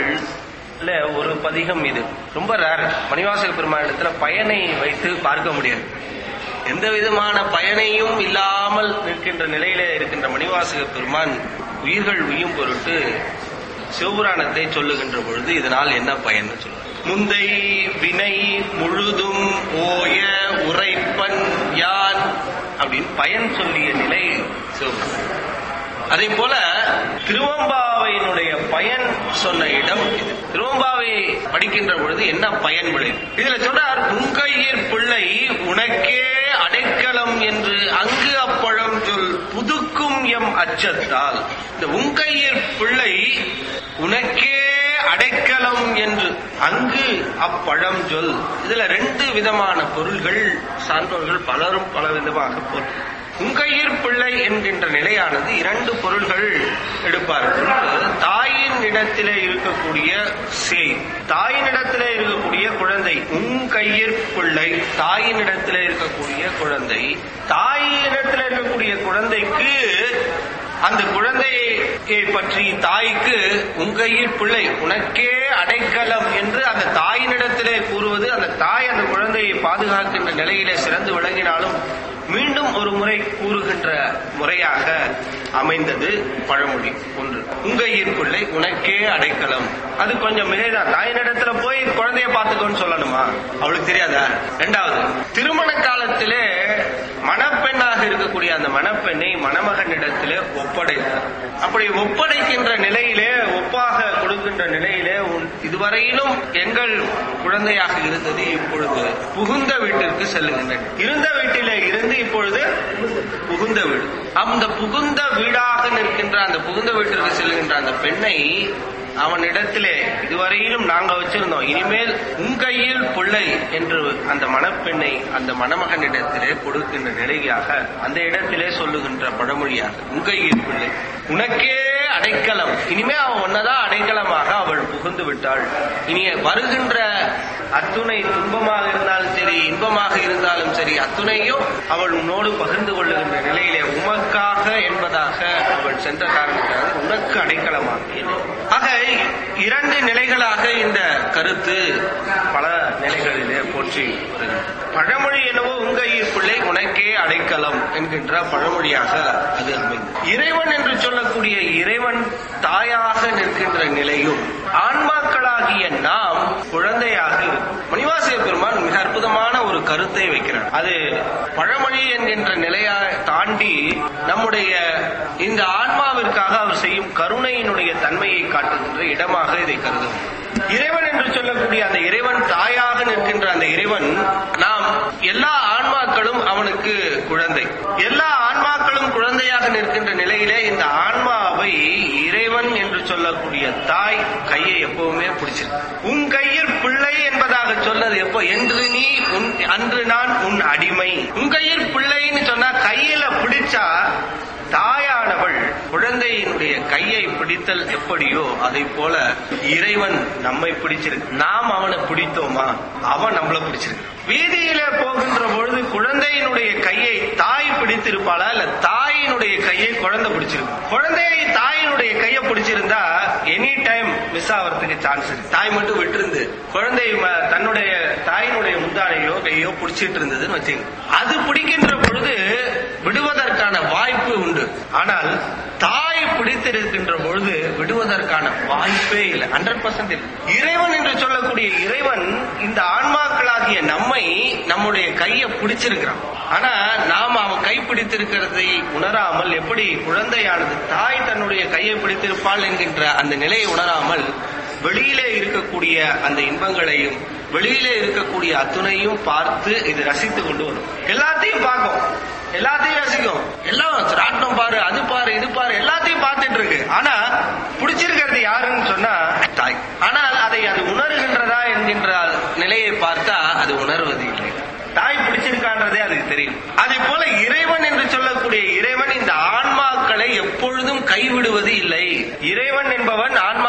ஒரு பதிகம் இது ரொம்ப ரேர். மணிவாசக பெருமான் இடத்துல பயனை வைத்து பார்க்க முடியாது. எந்த விதமான பயனையும் இல்லாமல் நிற்கின்ற நிலையில இருக்கின்ற மணிவாசக பெருமான் உயிர்கள் உய்யும் பொருட்டு சிவபுராணத்தை சொல்லுகின்ற பொழுது இதனால் என்ன பயன் சொல்லுவார். முந்தை வினை முழுதும் ஓய உரைப்பன் யான் அப்படின்னு பயன் சொல்லிய நிலை சிவபுராணம். அதே போல திருவம்பாவையினுடைய பயன் சொன்ன இடம் இது. திருவம்பாவை படிக்கின்ற பொழுது என்ன பயன் விளையும் இதுல சொல்றார். உங்கையர் பிள்ளை உனக்கே அடைக்கலம் என்று அங்கு அப்பழம் சொல் புதுக்கும் எம் அச்சத்தால். இந்த உங்கையர் பிள்ளை உனக்கே அடைக்கலம் என்று அங்கு அப்பழம் சொல், இதுல 2 விதமான பொருள்கள் சான்றோர்கள் பலரும் பல விதமாக பொருள். உங்கையர் பிள்ளை என்கின்ற நிலையானது 2 பொருள்கள் எடுப்பார்கள். தாயின் இடத்திலே இருக்கக்கூடிய சேய், தாயின் இடத்திலே இருக்கக்கூடிய குழந்தை. உங்கையர் பிள்ளை தாயின் இடத்திலே இருக்கக்கூடிய குழந்தை. தாயினிடத்தில் இருக்கக்கூடிய குழந்தைக்கு, அந்த குழந்தையை பற்றி தாய்க்கு உங்கையர் பிள்ளை உனக்கே அடைக்கலம் என்று அந்த தாயினிடத்திலே கூறுவது, அந்த தாய் அந்த குழந்தையை பாதுகாக்கின்ற நிலையிலே சிறந்து விளங்கினாலும் மீண்டும் ஒரு முறை கூறுகின்ற முறையாக அமைந்தது பழமொழி ஒன்று. உங்கையர் பிள்ளை உனக்கே அடைக்கலம். அது கொஞ்சம் மிகைதான். தாயினிடத்துல போய் குழந்தைய பார்த்துக்கோன்னு சொல்லணுமா? அவளுக்கு தெரியாதா? 2வது, திருமண காலத்திலே மணப்பெண்ணாக இருக்கக்கூடிய அந்த மணப்பெண்ணை மணமகனிடத்திலே ஒப்படைத்தார். அப்படி ஒப்படைக்கின்ற நிலையிலே, ஒப்பாக கொடுக்கின்ற நிலையிலே, இதுவரையிலும் எங்கள் குழந்தையாக இருந்தது இப்பொழுது புகுந்த வீட்டிற்கு செல்லுகின்றன. இருந்த வீட்டிலே இருந்து இப்பொழுது புகுந்த வீடு. அந்த புகுந்த வீடாக நிற்கின்ற அந்த புகுந்த வீட்டிற்கு செல்லுகின்ற அந்த பெண்ணை அவனிடத்திலே இதுவரையிலும் நாங்க வச்சிருந்தோம், இனிமேல் உங்கையில் பிள்ளை என்று அந்த மணப்பெண்ணை அந்த மணமகனிடத்திலே கொடுக்கின்ற நிலையாக அந்த இடத்திலே சொல்லுகின்ற பழமொழியாக உங்கையில் பிள்ளை உனக்கே அடைக்கலம். இனிமே அவன் ஒன்னதான் அடைக்கலமாக அவள் புகுந்து விட்டாள். இனி வருகின்ற அத்துணை துன்பமாக இருந்தாலும் சரி, இன்பமாக இருந்தாலும் சரி, அத்துணையும் அவள் உன்னோடு பகிர்ந்து கொள்ளுகின்ற நிலையிலே உமக்காக என்பதாக அவள் சென்ற காரணத்தினால் உனக்கு அடைக்கலமாக. ஆக 2 நிலைகளாக இந்த கருத்து பல நிலைகளிலே போற்றி வருகிறது. பழமொழி என்னவோ உங்கையில் பிள்ளை உனக்கே அடைக்கலம் என்கின்ற பழமொழியாக அது அமைந்தது. இறைவன் என்று சொல்லக்கூடிய இறைவன் தாயாக நிற்கின்ற நிலையும் ஆன்மாக்களாகிய நாம் குழந்தையாக இருக்கும். மணிவாசக பெருமான் மிக அற்புதமான ஒரு கருத்தை வைக்கிறார். அது பழமொழி என்கின்ற நிலையை தாண்டி நம்முடைய இந்த ஆன்மாவிற்காக அவர் செய்யும் கருணையினுடைய தன்மையை காட்டுகின்ற இடமாக இதை கருதும். இறைவன் என்று சொல்லக்கூடிய அந்த இறைவன் தாயாக நிற்கின்ற அந்த இறைவன், நாம் எல்லா ஆன்மாக்களும் அவனுக்கு குழந்தை. எல்லா ஆன்மாக்களும் குழந்தையாக நிற்கின்ற நிலையிலே இந்த ஆன்மாவை இறைவன் என்று சொல்லக்கூடிய தாய் கையை எப்பவுமே பிடிச்சிருக்கு. உன் கையில் பிள்ளை என்பதாக சொன்னது எப்போ? என்று நீ அன்று நான் உன் அடிமை. உன் கையில் பிள்ளைன்னு சொன்னா கையில பிடிச்சா தாயானவள் குழந்தையினுடைய கையை பிடித்தல் எப்படியோ அதை போல இறைவன் நம்மை பிடிச்சிருக்கு. நாம் அவனை பிடித்தோமா? அவன் நம்மள பிடிச்சிருக்கு. வீதியில போகின்ற பொழுது குழந்தையினுடைய கையை தாய் பிடித்திருப்பாளா, இல்ல தாயினுடைய கையை குழந்தை பிடிச்சிருக்கு? குழந்தையை தாயினுடைய கையை பிடிச்சிருந்தா எனி டைம் மிஸ் ஆகிறதுக்கு சான்ஸ் இருக்கு. தாய் மட்டும் விட்டு குழந்தை தன்னுடைய தாயினுடைய முந்தானையோ கையோ பிடிச்சிட்டு இருந்ததுன்னு வச்சுங்க, அது பிடிக்கின்ற பொழுது விடுவதற்கான வாய்ப்பு உண்டு. ஆனால் தாய் பிடித்திருக்கின்ற பொழுது விடுவதற்கான வாய்ப்பே இல்லை, 100% இல்லை. இறைவன் என்று சொல்லக்கூடிய இறைவன் இந்த ஆன்மாக்களாகிய நம்மை நம்முடைய கையை பிடிச்சிருக்கிறான். ஆனா நாம் அவன் கை பிடித்திருக்கிறதை உணராமல், எப்படி குழந்தையானது தாய் தன்னுடைய கையை பிடித்திருப்பாள் என்கின்ற அந்த நிலையை உணராமல் வெளியிலே இருக்கக்கூடிய அந்த இன்பங்களையும் வெளியிலே இருக்கக்கூடிய அத்துணையும் பார்த்து இது ரசித்துக் கொண்டு வரும். எல்லாத்தையும் பார்க்கும், எல்லாத்தையும் ரசிக்கும், எல்லாம் ராட்டம் பாரு, அது பாரு, இது பாரு, எல்லாத்தையும் பார்த்துட்டு இருக்கு. ஆனா பிடிச்சிருக்கிறது யாருன்னு சொன்னா தாய். ஆனால் அதை அது உணர்கின்றதா என்கின்ற நிலையை பார்த்தா அது உணர்வது இல்லை. தாய் பிடிச்சிருக்கான்றதே அதுக்கு தெரியும். அதே போல இறைவன் என்று சொல்லக்கூடிய இறைவன் இந்த ஆன்மாக்களை எப்பொழுதும் கைவிடுவது இல்லை. இறைவன் என்பவன் ஆன்மா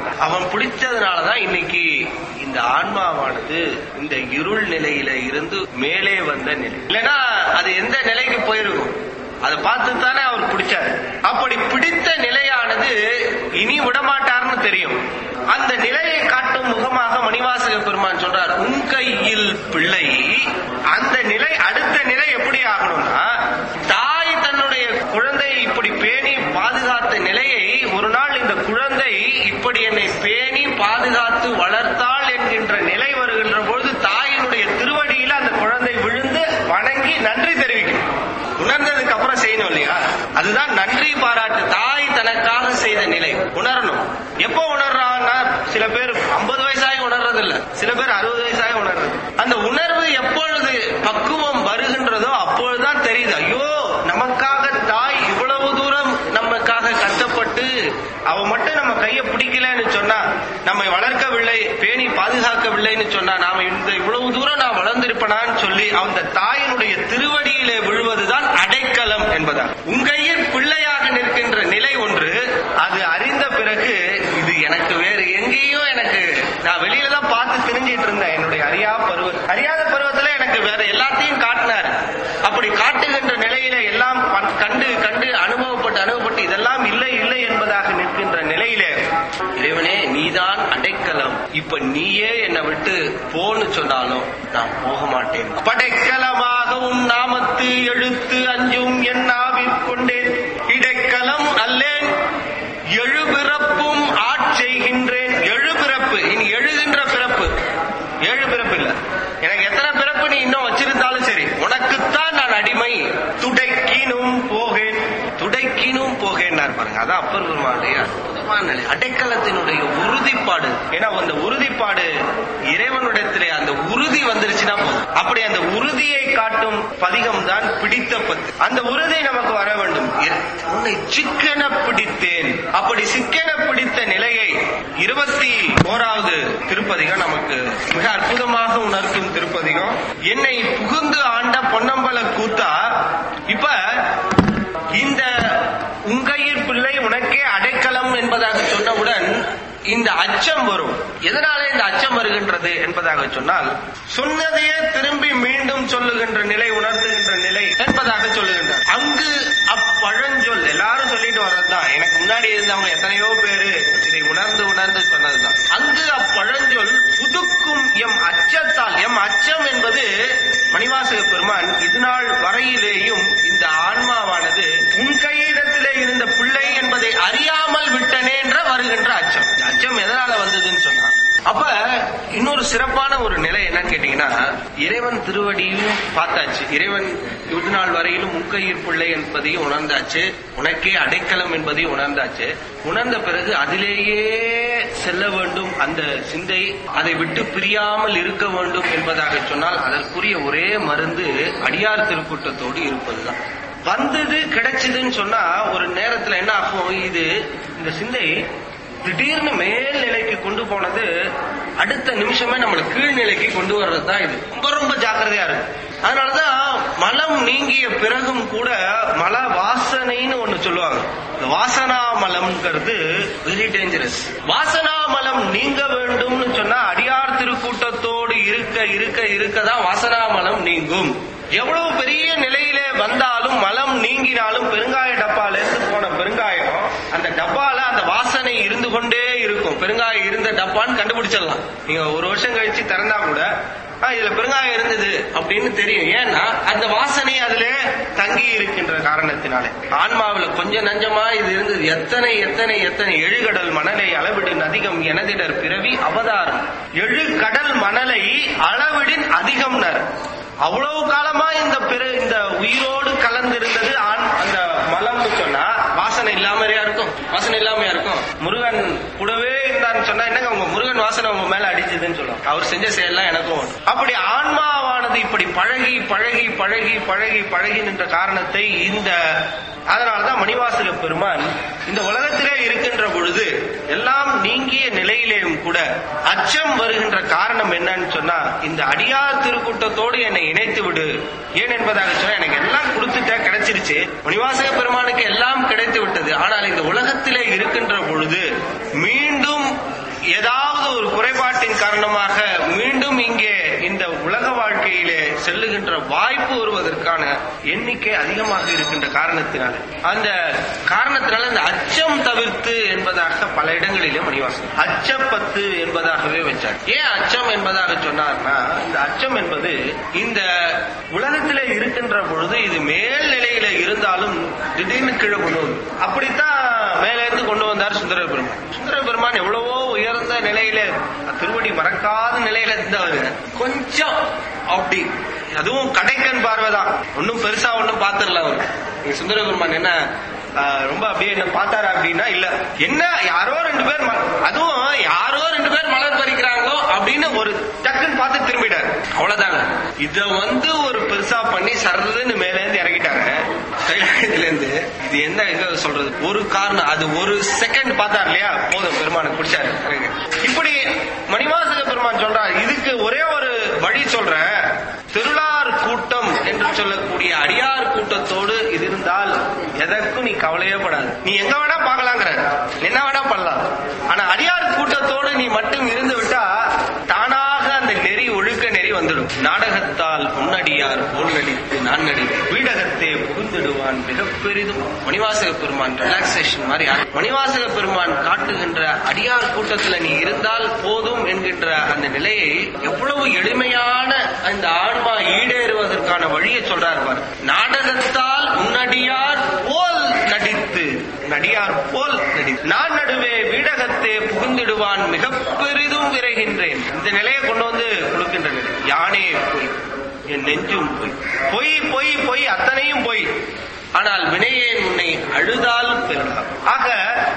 அவன் பிடிச்சதுனாலதான் இன்னைக்கு இந்த ஆன்மாவானது இந்த இருள் நிலையில இருந்து மேலே வந்த நிலை. இல்லைன்னா அது எந்த நிலைக்கு போயிருக்கும், அதை பார்த்து தானே அவர் பிடிச்சாரு. அப்படி பிடித்த நிலையானது இனி விடமாட்டார்னு தெரியும். அந்த நிலையை காட்டும் முகமாக மணிவாசக பெருமான் சொல்றார், உன் கையில் பிள்ளை. அந்த நிலை, அடுத்த நிலை எப்படி ஆகணும்னா, தாய் தன்னுடைய குழந்தையை இப்படி பேணி பாதுகாத்த நிலையை ஒரு நாள் இந்த குழந்தை இப்படி என்னை பேணி பாதுகாத்து வளர்த்தாள் என்கின்ற நிலை வருகின்ற பொழுது தாயினுடைய திருவடியில் அந்த குழந்தை விழுந்து வணங்கி நன்றி தெரிவிக்கும். உணர்ந்ததுக்கு அப்புறம் செய்யணும் இல்லையா, அதுதான் நன்றி பாராட்டு. தாய் தனக்காக செய்த நிலை உணரணும். எப்போ உணர்றாங்கன்னா, சில பேர் 50 வயசாகி உணர்றது இல்ல, சில பேர் 60 வயசாகி உணர்றது. அந்த உணர்வு எப்பொழுது பக்குவம் வருகின்றதோ அப்பொழுதுதான் தெரியுது, ஐயோ நமக்காக தாய் இவ்வளவு தூரம் நமக்காக கஷ்டப்பட்டு அவ மட்டும் நம்ம கையை பிடிக்கலன்னு சொன்னா, நம்மை வளர்க்கவில்லை, பேணி பாதுகாக்கவில்லைன்னு சொன்னா, நாம இந்த இவ்வளவு தூரம் நான் வளர்ந்திருப்பனான்னு சொல்லி அந்த தாயினுடைய திருவடியிலே விழுவதுதான் அடைக்கலம் என்பதா. உங்கையில் பிள்ளையாக நிற்கின்ற நிலை ஒன்று, அது அறிந்த பிறகு இது எனக்கு வேறு எங்கேயும், எனக்கு நான் வெளியில தான் பார்த்து தெரிஞ்சிட்டு இருந்தேன். என்னுடைய அறியாத பருவத்துல எனக்கு வேற எல்லாத்தையும் காட்டினார். அப்படி காட்டுகின்ற நிலையில எல்லாம் கண்டு கண்டு அனுபவப்பட்டு இதெல்லாம் இல்லை இல்லை என்பதாக நிற்கின்ற நிலையிலே, இறைவனே நீதான் அடைக்கலம், இப்ப நீயே என்னை விட்டு போன்னு சொன்னாலும் நான் போக மாட்டேன். படைக்கலமாக உன் நாமத்து எழுத்து அஞ்சும் என் நாவிற்கொண்டேன், இடைக்கலம் அல்லேன் எழுபிறப்பும் ஆட்செய்கின்றேன். எழுபிறப்பு, இனி எழுகின்ற பிறப்பு, 7 பிறப்பு இல்ல, எனக்கு எத்தனை பிறப்பு நீ இன்னும் வச்சிருந்தாலும் சரி, உனக்குத்தான் நான் அடிமை. துடைக்கினும் போகேன், துடைக்கினும் போகேன் பாருங்க. அதான் அப்பர் பெருமானுடைய அற்புதமான நிலை, அடைக்கலத்தினுடைய உறுதிப்பாடு. ஏன்னா அந்த உறுதிப்பாடு இறைவனுடத்திலே அந்த உறுதி வந்துருச்சுன்னா போதும். அப்படி அந்த உறுதியை காட்டும் பதிகம் தான் பிடித்த பத்து. அந்த உறுதி நமக்கு வர வேண்டும். உன்னை சிக்கென பிடித்தேன். அப்படி சிக்கென பிடித்த நிலையை 21வது திருப்பதிகம் நமக்கு மிக அற்புதமாக உணர்த்தும் திருப்பதிகம். என்னை புகுந்து ஆண்ட பொன்னம்பல கூத்தா, இப்ப இந்த உங்கையில் பிள்ளை உனக்கே அடைக்கலம் என்பதாக சொன்னவுடன் இந்த அச்சம் வரும். எதனால இந்த அச்சம் வருகின்றது என்பதாக சொன்னால், சொன்னதையே திரும்பி மீண்டும் சொல்லுகின்ற நிலை, உணர்த்துகின்ற நிலை என்பதாக சொல்லுகின்றார். அங்கு அப்பழஞ்சொல் எல்லாரும் சொல்லிட்டு வர்றதுதான், எனக்கு முன்னாடி இருந்தவங்க எத்தனையோ பேரு இதை உணர்ந்து உணர்ந்து சொன்னதுதான். அங்கு அப்பழஞ்சொல் புதுக்கும் எம் அச்சத்தால், எம் அச்சம் என்பது மணிவாசக பெருமான் இதுநாள் வரையிலேயும் இந்த ஆன்மாவானது உன் கையிடத்திலே இருந்த பிள்ளை என்பதை அறியாமல் விட்டனே என்ற வருகின்ற அச்சம். அச்சம் எதனால வந்ததுன்னு சொன்னா, அப்ப இன்னொரு சிறப்பான ஒரு நிலை என்னன்னு கேட்டீங்கன்னா, இறைவன் திருவடியும் பார்த்தாச்சு, இறைவன் இது நாள் வரையிலும் முக்கையிற் பிள்ளை என்பதையும் உணர்ந்தாச்சு, உனக்கே அடைக்கலம் என்பதையும் உணர்ந்தாச்சு. உணர்ந்த பிறகு அதிலேயே செல்ல வேண்டும் அந்த சிந்தை, அதை விட்டு பிரியாமல் இருக்க வேண்டும் என்பதாக சொன்னால் அதற்குரிய ஒரே மருந்து அடியார் திருக்கூட்டத்தோடு இருப்பதுதான். வந்தது கிடைச்சதுன்னு சொன்னா ஒரு நேரத்துல என்ன ஆகும், இந்த சிந்தை திடீர்னு மேல் நிலைக்கு கொண்டு போனது அடுத்த நிமிஷமே நம்மளை கீழ்நிலைக்கு கொண்டு வர்றதுதான். இது ரொம்ப ரொம்ப ஜாக்கிரதையா இருக்கு. அதனாலதான் மலம் நீங்கிய பிறகும் கூட மல வாசனைன்னு ஒண்ணு சொல்லுவாங்க. இந்த வாசனா மலம்ங்கிறது வெரி டேஞ்சரஸ். வாசனா மலம் நீங்க வேண்டும்னு சொன்னா அடியார் திருக்கூட்டத்தோடு இருக்க இருக்க இருக்கதான் வாசனா மலம் நீங்கும். எவ்வளவு பெரிய நிலையிலே வந்தாலும் மலம் நீங்கினாலும் பெருங்காய டப்பால இருந்து போன பெருங்காயம் அந்த டப்பால அந்த வாசனை இருந்து கொண்டே இருக்கும். பெருங்காயம் இருந்த டப்பான்னு கண்டுபிடிச்சிடலாம். நீங்க ஒரு வருஷம் கழிச்சு திறந்தா கூட இதுல பெருங்காயம் இருந்தது அப்படின்னு தெரியும். ஏன்னா அந்த வாசனை அதுல தங்கி இருக்கின்ற காரணத்தினாலே. ஆன்மாவில கொஞ்சம் நஞ்சமா இது இருந்தது. எத்தனை எத்தனை எத்தனை எழுகடல் மணலை அளவிடின் அதிகம் எனதிடர் பிறவி அவதாரம். எழுகடல் மணலை அளவிடின் அதிகம்னர். அவ்வளவு காலமா இந்த உயிரோடு கலந்திருந்தது அந்த மலம்னு சொன்னா வாசனை இல்லாமயா இருக்கும்? வாசனை இல்லாமையா இருக்கும்? முருகன் கூடவே இருந்தான்னு சொன்னா என்னங்க உங்க முருகன் வாசனை உங்க மேல அடிச்சதுன்னு சொல்லுவோம். அவர் செஞ்ச செயல்லாம் எனக்கும். அப்படி ஆன்மாவானது இப்படி பழகி பழகி பழகி பழகி பழகி நின்ற காரணத்தை அதனாலதான் மணிவாசக பெருமான் இந்த உலகத்திலே இருக்கின்ற பொழுது எல்லாம் நீங்கிய நிலையிலேயும் கூட அச்சம் வருகின்ற காரணம் என்னன்னு சொன்னா, இந்த அடியார் திருக்கூட்டத்தோடு என்னை இணைத்து விடு. ஏன் என்பதாக சொன்னா, எனக்கு எல்லாம் கொடுத்துட்டா கிடைச்சிருச்சு, மணிவாசக பெருமானுக்கு எல்லாம் கிடைத்து விட்டது. ஆனால் இந்த உலகத்திலே இருக்கின்ற பொழுது மீண்டும் செல்லுகின்ற வாய்ப்பு வருவதற்கான எண்ணிக்கை அதிகமாக இருக்கின்ற காரணத்தினால அந்த அச்சம் தவிர்த்து என்பதாக பல இடங்களிலே மணிவாசகர் அச்சப்பத்து என்பதாகவே வச்சார். ஏன் அச்சம் என்பதாக சொன்னார்னா, இந்த அச்சம் என்பது இந்த உலகத்திலே இருக்கின்ற பொழுது இது மேல் நிலையில இருந்தாலும் திடீர்னு கீழே கொண்டு வந்து அப்படித்தான் மேல இருந்து கொண்டு வந்தார் சுந்தர பெருமான். சுந்தர பெருமான் எவ்வளவோ உயர்ந்த நிலையில திருவடி மறக்காத நிலையில இருந்தவர் கொஞ்சம் அப்படி, அதுவும் கடைக்கண் பார்வைதான், ஒன்னும் பெருசா ஒன்னும் பாத்துடல அவரு. சுந்தர பெருமான் என்ன ரொம்ப அப்படியே என்ன பார்த்தாரா அப்படின்னா இல்ல, என்ன யாரோ ரெண்டு பேர், அதுவும் யாரோ ரெண்டு பேர் மலர் பறிக்கிறாங்களோ அப்படின்னு ஒரு டக்குன்னு பார்த்து திரும்பிட்டாரு, அவ்வளவுதாங்க. இத ஒரு பெருசா பண்ணி சர்றதுன்னு மேல இருந்து இறங்கிட்டாங்க கைலாயத்துல இருந்து. இது என்ன எங்க சொல்றது, ஒரு காரணம், அது ஒரு செகண்ட் பார்த்தார் இல்லையா, போதும் பெருமானுக்கு பிடிச்சாரு. இப்படி மணிவாசக பெருமான் சொல்றார். இதுக்கு ஒரே ஒரு வழி சொல்றேன். திருளார் கூட்டம் என்று சொல்லக்கூடிய அடியார் கூட்டத்தோடு இது இருந்தால் எதற்கும் நீ கவலையே படாது. நீ எங்க வேணா பார்க்கலாங்கிற, என்ன வேணா பண்ணலாம். ஆனா அடியார் கூட்டத்தோடு நீ மட்டும் இருந்து விட்டா தானாக அந்த நெறி, ஒழுக்க நெறி வந்துடும். நாடகத்தால் முன்னடியார் போல் நடித்து நான் நடித்து வீடகத்தே புகுந்திடுவான் மிக பெரிதும். மணிவாசக பெருமான் ரிலாக்ஸேஷன் மாதிரி மணிவாசக பெருமான் காட்டுகின்ற அடியார் கூட்டத்துல நீ இருந்தால் போதும் என்கின்ற அந்த நிலையை எவ்வளவு எளிமையான அந்த ஆன்மா ஈடேறுவதற்கான வழியை சொல்றார் பார். நாடகத்தால் முன்னடியார் போல் நடித்து, நடியார் போல் நடித்து நான் நடுவே வீடகத்தே புகுந்திடுவான் மிக பெரிதும் விரைகின்றேன். இந்த நிலையை கொண்டு வந்து கொடுக்கின்ற நிலை. யானே போய், என் நெஞ்சும் போய், பொய் பொய் பொய் அத்தனையும் போய், ஆனால் வினையே உன்னை அழுதால் பெறலாம். ஆக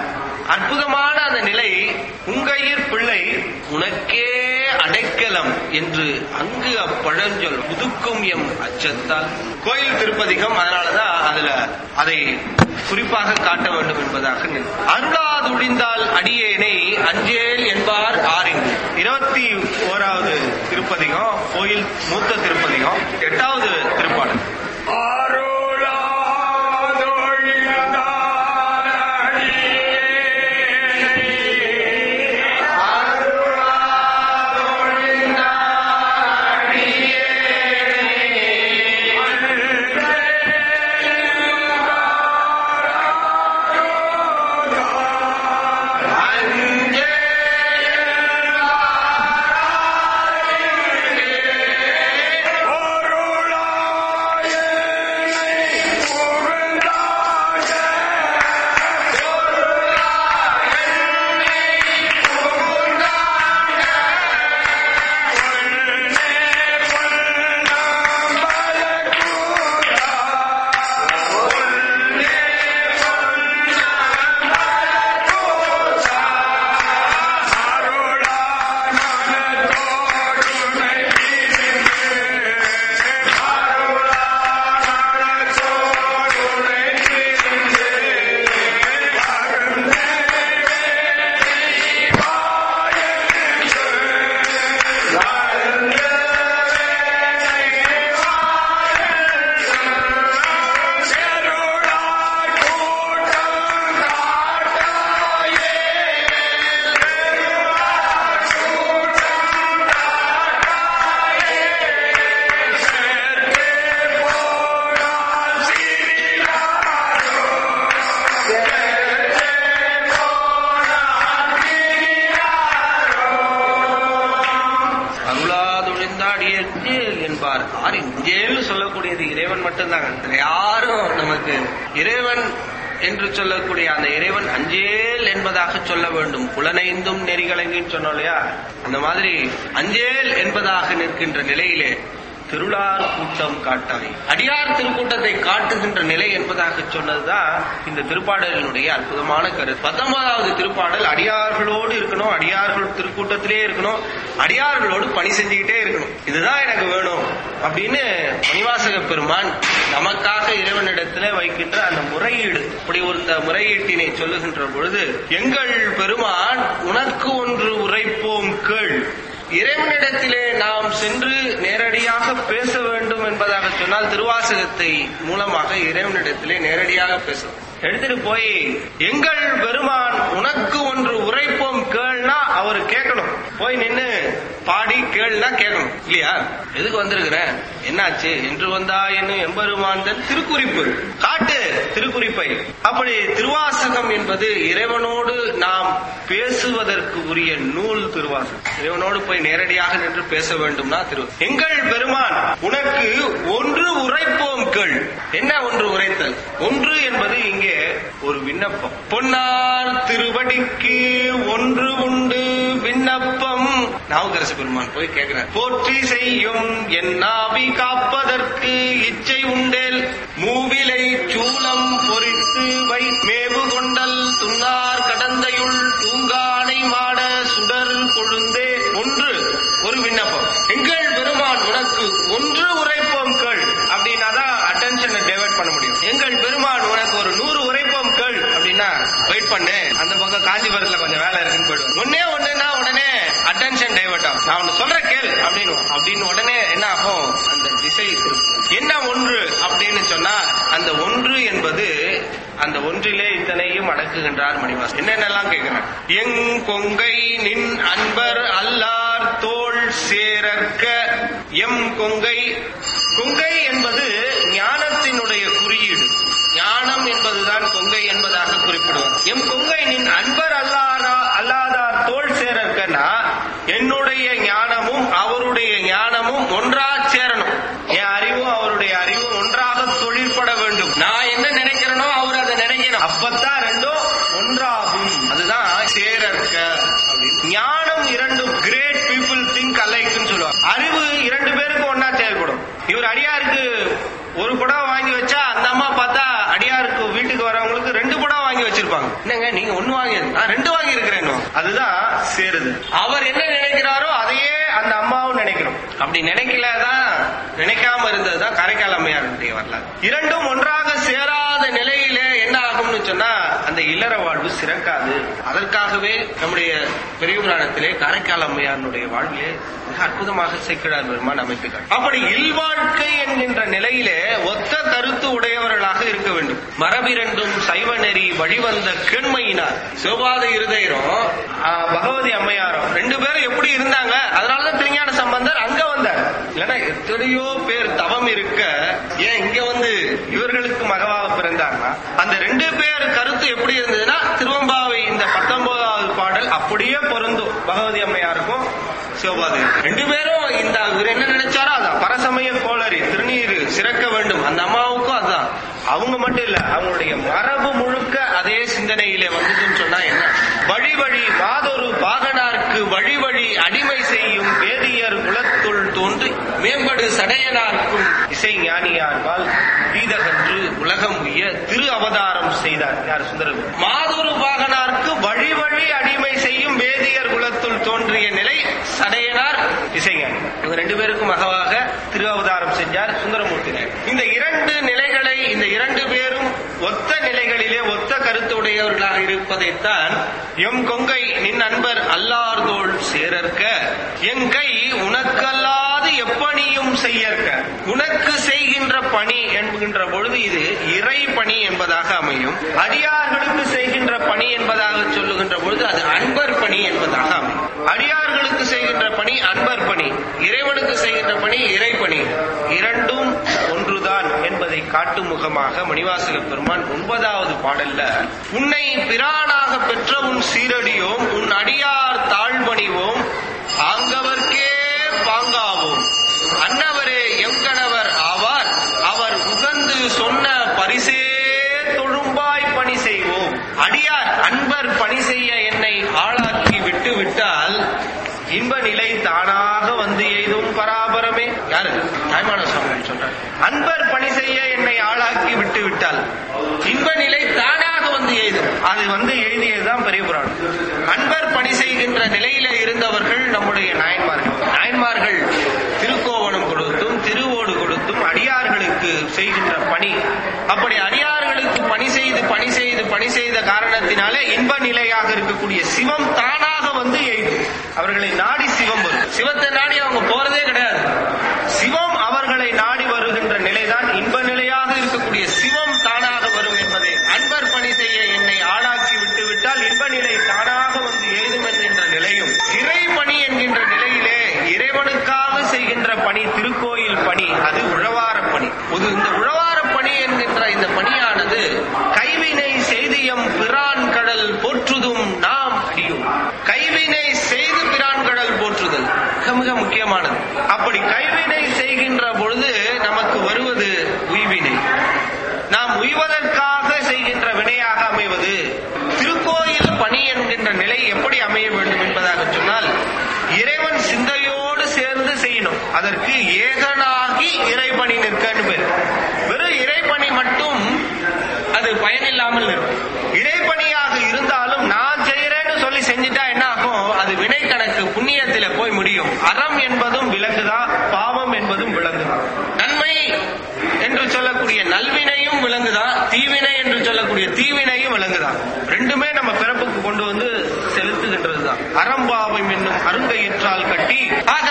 அற்புதமான அந்த நிலை, உங்கையிற் பிள்ளை உனக்கே அடைக்கலம் என்று அங்கு அப்பழஞ்சொல் புதுக்கும் எம் அச்சத்தால். கோயில் திருப்பதிகம், அதனாலதான் அதுல அதை குறிப்பாக காட்ட வேண்டும் என்பதாக. அருளாதுழிந்தால் அடியேனை அஞ்சேல் என்பார் ஆறிங்கு. 21வது திருப்பதிகம், கோயில் மூத்த திருப்பதிகம், 8வது திருப்பாடல். சொல்லக்கூடியது இறைவன் மட்டும்தாங்க. யாரும் நமக்கு இறைவன் என்று சொல்லக்கூடிய அந்த இறைவன் அஞ்சேல் என்பதாக சொல்ல வேண்டும். புலனைந்தும் நெறிகளைன்னு சொன்னோம் இல்லையா, அந்த மாதிரி அஞ்சேல் என்பதாக நிற்கின்ற நிலையிலே திருளார் கூட்டம் காட்டாய், அடியார் திருக்கூட்டத்தை காட்டுகின்ற நிலை என்பதாக சொன்னதுதான் இந்த திருப்பாடலினுடைய அற்புதமான கருத்து. 19வது திருப்பாடல் அடியார்களோடு இருக்கணும், அடியார்கள் திருக்கூட்டத்திலே இருக்கணும், அடியார்களோடு பணி செஞ்சுக்கிட்டே இருக்கணும், இதுதான் எனக்கு வேணும் அப்படின்னு மணிவாசக பெருமான் நமக்காக இறைவனிடத்துல வைக்கின்ற அந்த முறையீடு. அப்படி ஒரு முறையீட்டினை சொல்லுகின்ற பொழுது, எங்கள் பெருமான் உனக்கு ஒன்று உரைப்போம் கேள், இறைவனிடத்திலே நாம் சென்று நேரடியாக பேச வேண்டும் என்பதாக சொன்னால் திருவாசகத்தை மூலமாக இறைவனிடத்திலே நேரடியாக பேசணும். எடுத்துட்டு போய் எங்கள் பெருமான் உனக்கு ஒன்று உரைப்போம் கேள்னா அவரு கேட்கணும். போய் நின்னு பாடி கேள்னா கேட்கணும் இல்லையா? எதுக்கு வந்திருக்கிறேன், என்னாச்சு என்று வந்தா என்னும் எம்பெருமாந்தன் திருக்குறிப்பு காட்டு திருக்குறிப்பை. அப்படி திருவாசகம் என்பது இறைவனோடு நாம் பேசுவதற்கு உரிய நூல் திருவாசகம். இறைவனோடு போய் நேரடியாக நின்று பேச வேண்டும்னா எங்கள் பெருமான் உனக்கு ஒன்று உரைப்போம் கேள். என்ன ஒன்று உரைத்தல்? ஒன்று என்பது இங்கே ஒரு விண்ணப்பம். பொன்னார் திருவடிக்கு ஒன்று உண்டு விண்ணப்பம். நாவுக்கரசு பெருமான் போய் கேட்கிறார், போற்றி செய்யும் என் நாவி காப்பதற்கு இச்சை உண்டேல் மூவிலை சூலம் பொறித்து வை மேவு கொண்டல் துன்னார் கடந்தையுள் தூங்கானை மாட சுடர் கொழுந்தே. ஒன்று ஒரு விண்ணப்பம். எங்கள் பெருமான் உனக்கு ஒன்று உரைப்போம் கேள் அப்படின்னாதான் அட்டென்ஷனை டைவர்ட் பண்ண முடியும். எங்கள் பெருமான் உனக்கு ஒரு 100 உரைப்போம் கேள் அப்படின்னா வெயிட் பண்ணு, அந்த பக்கம் காஞ்சிபுரத்துல கொஞ்சம் வேலை இருக்குன்னு போயிடுவோம். ஒண்ணுன்னா உடனே அட்டென்ஷன் டைவர்ட் ஆகும். நான் ஒன்னு சொல்ற கேள் அப்படின்னு உடனே என்ன ஆகும், அந்த திசை என்ன ஒன்று அப்படின்னு சொன்னா அந்த ஒன்று என்பது அந்த ஒன்றிலே இத்தனையும் அடக்குகின்றார் மணிவாசன். என்னென்னலாம் கேட்கிறேன், எங் கொங்கை நின் அன்பர் அல்லார் தோள் சேரற்க. எம் கொங்கை, கொங்கை என்பது ஞானத்தினுடைய குறியீடு. ஞானம் என்பதுதான் கொங்கை என்பதாக குறிப்பிடுவார். எம் கொங்கை நின் அன்பர் அல்லாதார் தோள் சேரற்கனா என்னுடைய ஞானமும் அவருடைய ஞானமும் ஒன்றா சேரணும். என் அறிவும் அவருடைய அறிவும் ஒன்றாக தொழிற்பட வேண்டும். நான் என்ன நினைக்கிறேனோ அவர் அதை நினைக்கணும். அப்பத்தான் ரெண்டும் ஒன்றாகும். அதுதான் சேரற்க. ஞானம் இரண்டும் கிரேட் பீப்புள் திங்க் அலைக்குன்னு சொல்லுவாங்க. அறிவு 2 பேருக்கு ஒன்னா செயல்படும். இவர் அடியாருக்கு ஒரு குடம் வாங்கி வச்சா அந்த அம்மா பார்த்தா அடியாருக்கு வீட்டுக்கு வரவங்களுக்கு 2 குடம் வாங்கி வச்சிருப்பாங்க. என்னங்க நீங்க 1 வாங்கி, நான் 2 வாங்கி இருக்கிறேன். அதுதான் சேருது. அவர் என்ன நினைக்கிறாரோ அதையே அந்த அம்மாவும் நினைக்கிறோம். அப்படி நினைக்காம இருந்ததுதான் காரைக்கால் அம்மையாருடைய வரலாறு. இரண்டும் ஒன்றாக சேராத நிலையிலே என்ன ஆகும்னு சொன்னா அந்த இல்லற வாழ்வு சிறக்காது. அதற்காகவே நம்முடைய பெரிய புராணத்திலே காரைக்கால் அம்மையாருடைய வாழ்விலே மிக அற்புதமாக சேக்கிழார் பெருமான் அமைத்துக்கிறார். அப்படி இல்வாழ்க்கை என்கின்ற நிலையிலே ஒத்த கருத்து உடையவர்களாக இருக்க வேண்டும். மரபிரண்டும் சைவ நெறி வழிவந்த கேண்மையினார் சிவபாத இருதயரும் பகவதி அம்மையாரும் 2 பேரும் எப்படி இருந்தாங்க. அதனாலதான் திருஞான சம்பந்தர் அங்க வந்தார். இல்லைன்னா எத்தனையோ பேர் தவம் இருக்க ஏன் இங்க வந்து இவர்களுக்கு மகவாக பிறந்தார்னா அந்த 2 பேர் கருத்து எப்படி இருந்ததுன்னா திருவம்பாவை இந்த 19வது பாடல் அப்படியே பொருந்தும். பகவதி அம்மையாருக்கும் சிவபாதை 2 பேரும் இந்த இவர் என்ன நினைச்சாரோ அதான். பரசமய கோளறி திருநீர் சிறக்க வேண்டும் அந்த அம்மாவுக்கும் அதான். அவங்க மட்டும் இல்ல, அவங்களுடைய மரபு முழுக்க அதே சிந்தனையிலே வந்ததுன்னு சொன்னா என்ன, வழி வழி மாதொரு பாகனார்க்கு வழி வழி அடிமை செய்யும் வேதியர் குலத்துள் தோன்றி மேம்படு சடையனார்க்கும் இசை ஞானியார்பால் தீதகன்று உலகம் உய திரு அவதாரம் செய்தார். யார்? சுந்தரர். மாதொரு பாகனார்க்கு வழி வழி அடிமை செய்யும் வேதியர் குலத்துள் தோன்றிய நிலை சடையனார் இசைஞானி. இவங்க 2 பேருக்கும் மகவாக திரு அவதாரம் செஞ்சார் சுந்தரமூர்த்தி நாயர். இந்த 2 நிலைகளை இந்த 2 பேரும் ஒத்த நிலைகளிலே ஒத்த கருத்துடையவர்களாக இருப்பதைத்தான் எம் கொங்கை நின் அன்பர் அல்லார்தோள் சேரற்க எங்கை உனக்கல்லாது எப்பணியும் செய்யற்க. உனக்கு செய்கின்ற பணி என்கின்ற பொழுது இது இறை பணி என்பதாக அமையும். அடியார்களுக்கு செய்கின்ற பணி என்பதாக சொல்லுகின்ற பொழுது அது அன்பர் பணி என்பதாக அமையும். அடியார்களுக்கு செய்கின்ற பணி அன்பர் பணி, இறைவனுக்கு செய்கின்ற பணி இறைப்பணி. இரண்டும் ஒன்றுதான் என்பதை காட்டும் முகமாக மணிவாசக பெருமான் 9வது பாடல்ல உன்னை பிரானாக பெற்ற உன் சீரடியோம் உன் அடியார் தாழ்வணிவோம் ஆங்கவர்க்கே பாங்காவோம் அன்னவரே எங்கணவர் ஆவார் அவர் உகந்து சொன்ன பரிசே தொழும்பாய் பணி செய்வோம். அடியார் அன்பர் பணி செய்ய என்னை ஆளாக்கி விட்டு விட்டால் இன்ப நிலை தானாக வந்து எய்தும் பராபரமே. யாரு? தாய்மான சுவாமி சொல்றார். அன்பர் பணி செய்ய என்னை ஆளாக்கி விட்டு விட்டால் இன்ப நிலை தானாக வந்து எய்தும். அது வந்து எழுதியதுதான் பெரிய புராணம். அன்பர் பணி செய்கின்ற நிலையில இருந்தவர்கள் நம்முடைய நாயன்மார்கள் திருக்கோவணம் கொடுத்தும் திருவோடு கொடுத்தும் அடியார்களுக்கு செய்கின்ற பணி. அப்படி அடியார்களுக்கு பணி செய்த காரணத்தினாலே இன்ப நிலையாக இருக்கக்கூடிய சிவம் தானாக வந்து எய்தும். அவர்களை நாடி சிவம் வரும். சிவத்தை நாடி அவங்க போறதே கிடையாது. சிவம் அவர்களை நாடி வருகின்ற நிலைதான் இன்ப நிலையாக இருக்கக்கூடிய சிவம் தானாக வரும் என்பதை அன்பர் பணி செய்ய என்னை ஆளாக்கி விட்டு விட்டால் இன்ப நிலை தானாக வந்து எய்தும் என்கின்ற நிலையும் இறை பணி என்கின்ற நிலையிலே உய்வதற்காக செய்கின்ற வினையாக அமைவது. திருக்கோயில் பணி என்கின்ற நிலை எப்படி அமைய வேண்டும் என்பதாக சொன்னால், இறைவன் சிந்தையோடு சேர்ந்து செய்யணும். அதற்கு ஏகனாகி இறைபணி நிற்கன்னு பேர். வெறும் இறைபணி மட்டும் அது பயனில்லாமல் இருக்கும். இறைபணியாக இருந்தாலும் நான் செய்யறேன்னு சொல்லி செஞ்சுட்டா என்ன ஆகும்? அது வினை கணக்கு புண்ணியத்தில போய் முடியும். அறம் என்பதும் விலங்குதான், பாவம் என்பதும் விலங்குதான். நன்மை என்று சொல்லக்கூடிய நல்வினையும் விலங்குதான், தீவினை என்று சொல்லக்கூடிய தீவினையும் விலங்குதான். ரெண்டுமே நம்ம பிறப்புக்கு கொண்டு வந்து செலுத்துகின்றதுதான். அறம்பாவம் என்னும் அருங்கையிற்றால் கட்டி. ஆக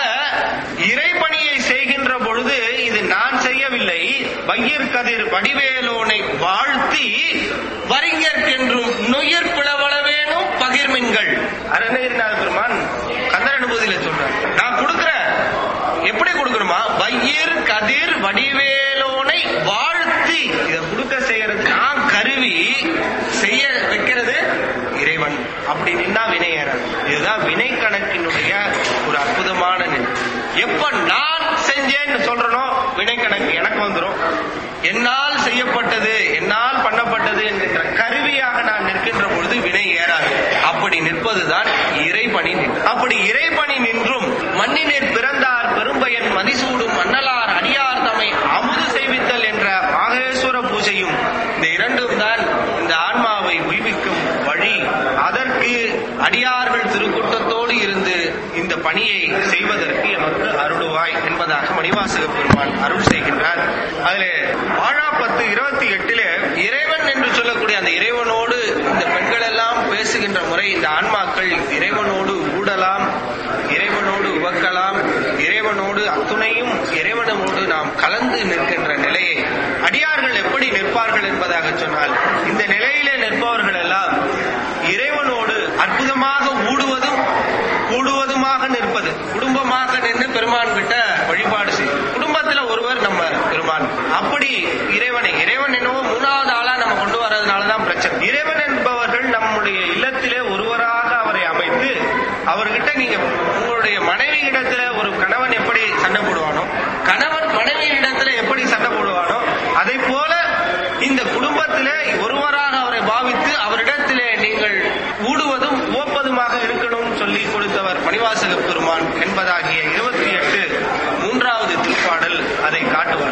இறைபணியை செய்கின்ற பொழுது இது நான் செய்யவில்லை, வையர் கதிர் வடிவேலோனை வாழ்த்தி வரிஞர்க்கென்றும் நொய்யர் பிளவளவேனும் பகிர்மின்கள். அருணகிரிநாத பெருமான் கந்தர் அனுபூதியில சொல்றார், நான் கொடுக்கிறேன். எப்படி கொடுக்கணுமா? வையர் கதிர் வடிவேலோனை வாழ்த்தி. இதை கொடுக்க செய்யறது நான், கருவி செய்ய வைக்கிறது இறைவன். அப்படி நின்னா வினை ஏறாது. இதுதான் வினை கணக்கினுடைய ஒரு அற்புதமான நிலை. எப்ப நான் செஞ்சேன்னு சொல்றனோ வினை கணக்கு எனக்கு வந்துடும். என்னால் செய்யப்பட்டது, என்னால் பண்ணப்பட்டது என்கின்ற கருவியாக நான் நிற்கின்ற பொழுது வினை ஏறாது. அப்படி நிற்பதுதான் இறைபணி. அப்படி இறைபணி நின்றும் மண்ணினிற் பிறந்தார் பெரும்பயன் மதிசூடும் மன்னலார் அடியார் தம்மை அமுது செய்வித்தல் என்ற மாகேஸ்வர பூஜையும், இந்த இரண்டும் தான் இந்த ஆன்மாவை உய்விக்கும் வழி. அதற்கு அடியார்கள் திருக்கூட்டத்தோடு இருந்து இந்த பணியை செய்வதற்கு எமக்கு அருளுவாய் என்பதாக மணிவாசக பெருமான் அருள் செய்கின்றார். அதிலே வாழாப்பத்து 28 இறைவன் என்று சொல்லக்கூடிய அந்த இறைவனோடு இந்த பெண்கள் எல்லாம் பேசுகின்ற முறை, இந்த ஆன்மாக்கள் இறைவனோடு ஊடலாம், இறைவனோடு உவக்கலாம், இறைவனோடு அத்துணையும் இறைவனோடு நாம் கலந்து நிற்கின்ற நிலையை அடியார்கள் எப்படி நிற்பார்கள் என்பதாக சொன்னால், இந்த நிலையிலே நிற்பவர்கள் எல்லாம் இறைவனோடு அற்புதமாக ஊடுவதும் கூடுவதுமாக நிற்பது. குடும்பமாக நின்று பெருமான் கிட்ட வழிபாடு செய்யும். குடும்பத்துல ஒருவர் நம்ம பெருமான். அப்படி இறைவன் என்னவோ மூணாவது ஆளா நம்ம கொண்டு வர்றதுனாலதான் பிரச்சனை. இறைவன் என்பவர்கள் நம்முடைய இல்லத்திலே ஒருவராக அவரை அமைத்து, அவர்கிட்ட நீங்க உங்களுடைய மனைவி இடத்துல ஒரு கணவன் எப்படி சண்டை போடுவானோ, கணவன் மனைவி இடத்துல எப்படி சண்டை போடுவானோ, அதை போல இந்த குடும்பத்திலே ஒருவராக அவரை பாவித்து அவரிடத்திலே நீங்கள் ஊடுவதும் உவப்பதுமாக இருக்கணும் சொல்லி கொடுத்தவர் மணிவாசக பெருமான் என்பதாகிய 28 மூன்றாவது திருப்பாடல் அதை காட்டுவார்.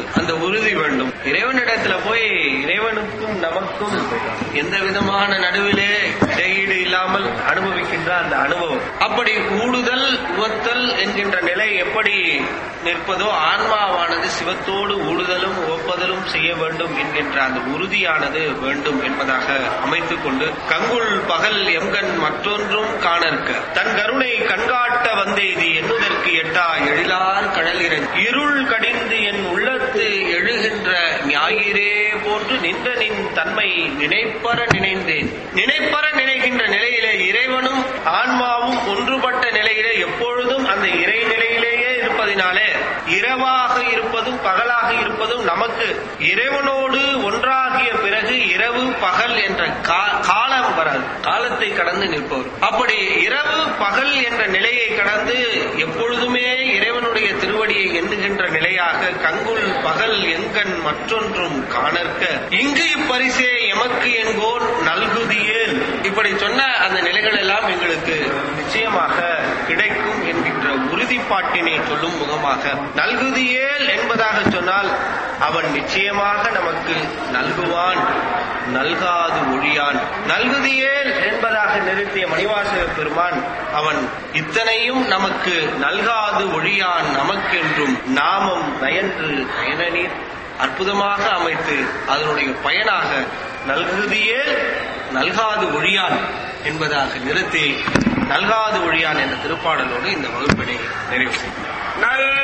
அந்த உறுதி வேண்டும். இறைவனிடத்துல போய் இறைவனுக்கும் நமக்கும் எந்த விதமான நடுவிலே இடையீடு இல்லாமல் அனுபவிக்கின்ற அந்த அனுபவம், அப்படி ஊடுதல் உவத்தல் என்கின்ற நிலை எப்படி நிற்பதோ ஆன்மாவானது சிவத்தோடு ஊடுதலும் உவப்பதலும் செய்ய வேண்டும் என்கின்ற அந்த உறுதியானது வேண்டும் என்பதாக அமைத்துக் கொண்டு கங்குள் பகல் எம்கண் மற்றொன்றும் காணற்க தன் கருணை கண்காட்ட வந்தெய்தி என்னுதற்கு எட்டா எழிலார் கடலிறன் இருள் கடிந்து என் உள்ளத்து எழுகின்ற ஞாயிறே போன்று நின்ற நின் தன்மை நினைப்பற நினைந்தேன். நினைப்பற நினைக்கின்ற நிலையிலே இறைவனும் ஆன்மாவும் ஒன்றுபட்ட நிலையிலே எப்பொழுதும் அந்த இறை நிலையிலேயே இருப்பதினாலே இரவாக இருப்பதும் பகலாக இருப்பதும் நமக்கு இறைவனோடு ஒன்றாகிய பிறகு இரவு பகல் என்ற காலம் வராது. காலத்தை கடந்து நிற்பவர். அப்படி இரவு பகல் என்ற நிலையை கடந்து எப்பொழுதுமே இறைவனுடைய திருவடியை எண்ணுகின்ற நிலையாக கங்குள் பகல் எங்கண் மற்றொன்றும் காணற்க இங்கு இப்பரிசே எமக்கு என்கோன் நல்குதியேல். இப்படி சொன்ன அந்த நிலைகள் எல்லாம் எங்களுக்கு நிச்சயமாக கிடைக்கும் என்கின்ற உறுதிப்பாட்டினை சொல்லும் முகமாக நல்குதியேல் என்பதாக சொன்னால் அவன் நிச்சயமாக நமக்கு நல்குவான், நல்காது ஒழியான். நல்குதியேல் என்பதாக நிறுத்திய மணிவாசக பெருமான் அவன் இத்தனையும் நமக்கு நல்காது ஒழியான் நமக்கென்றும் நாமம் நயன்று நயனநீர் அற்புதமாக அமைத்து அதனுடைய பயனாக நல்குதியேல் நல்காது ஒழியான் என்பதாக நிறுத்தி நல்காது ஒழியான் என்ற திருப்பாடலோடு இந்த வகுப்பினை நிறைவு செய்கிறார்.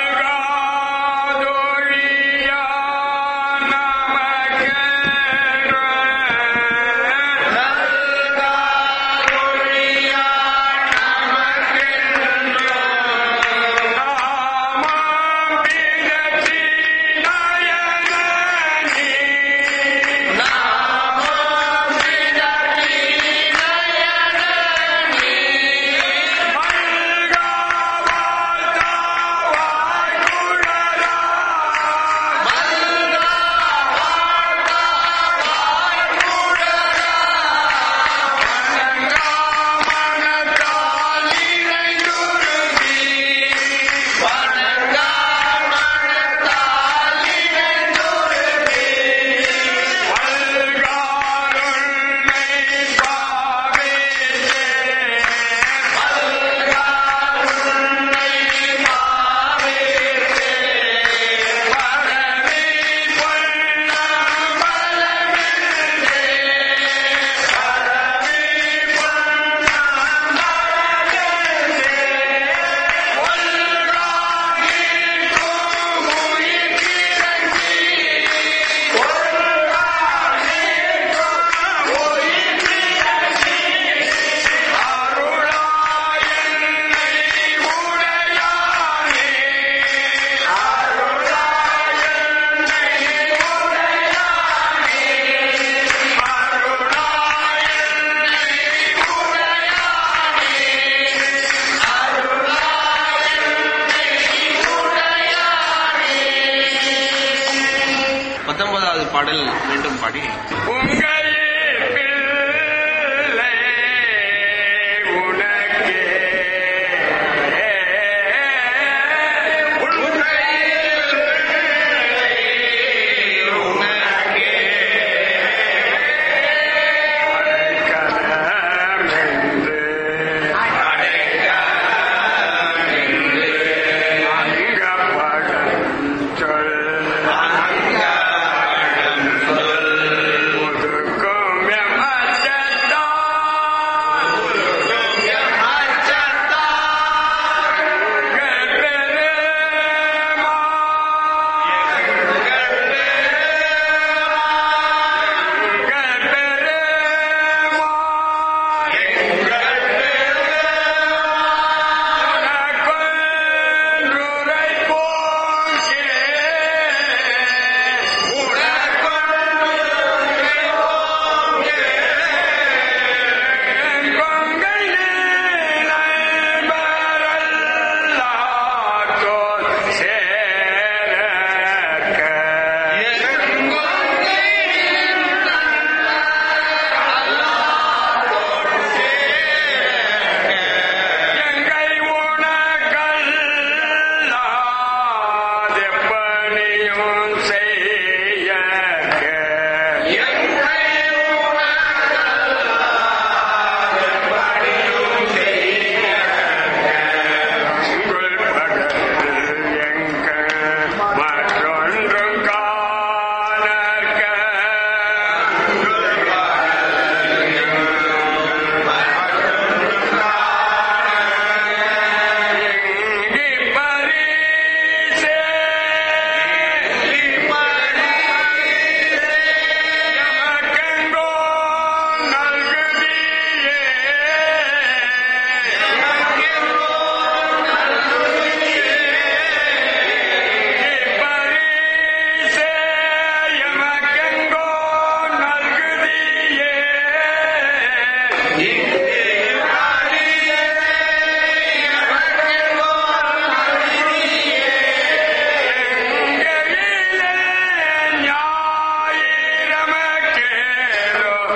பாடல் மீண்டும் பாடி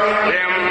எம்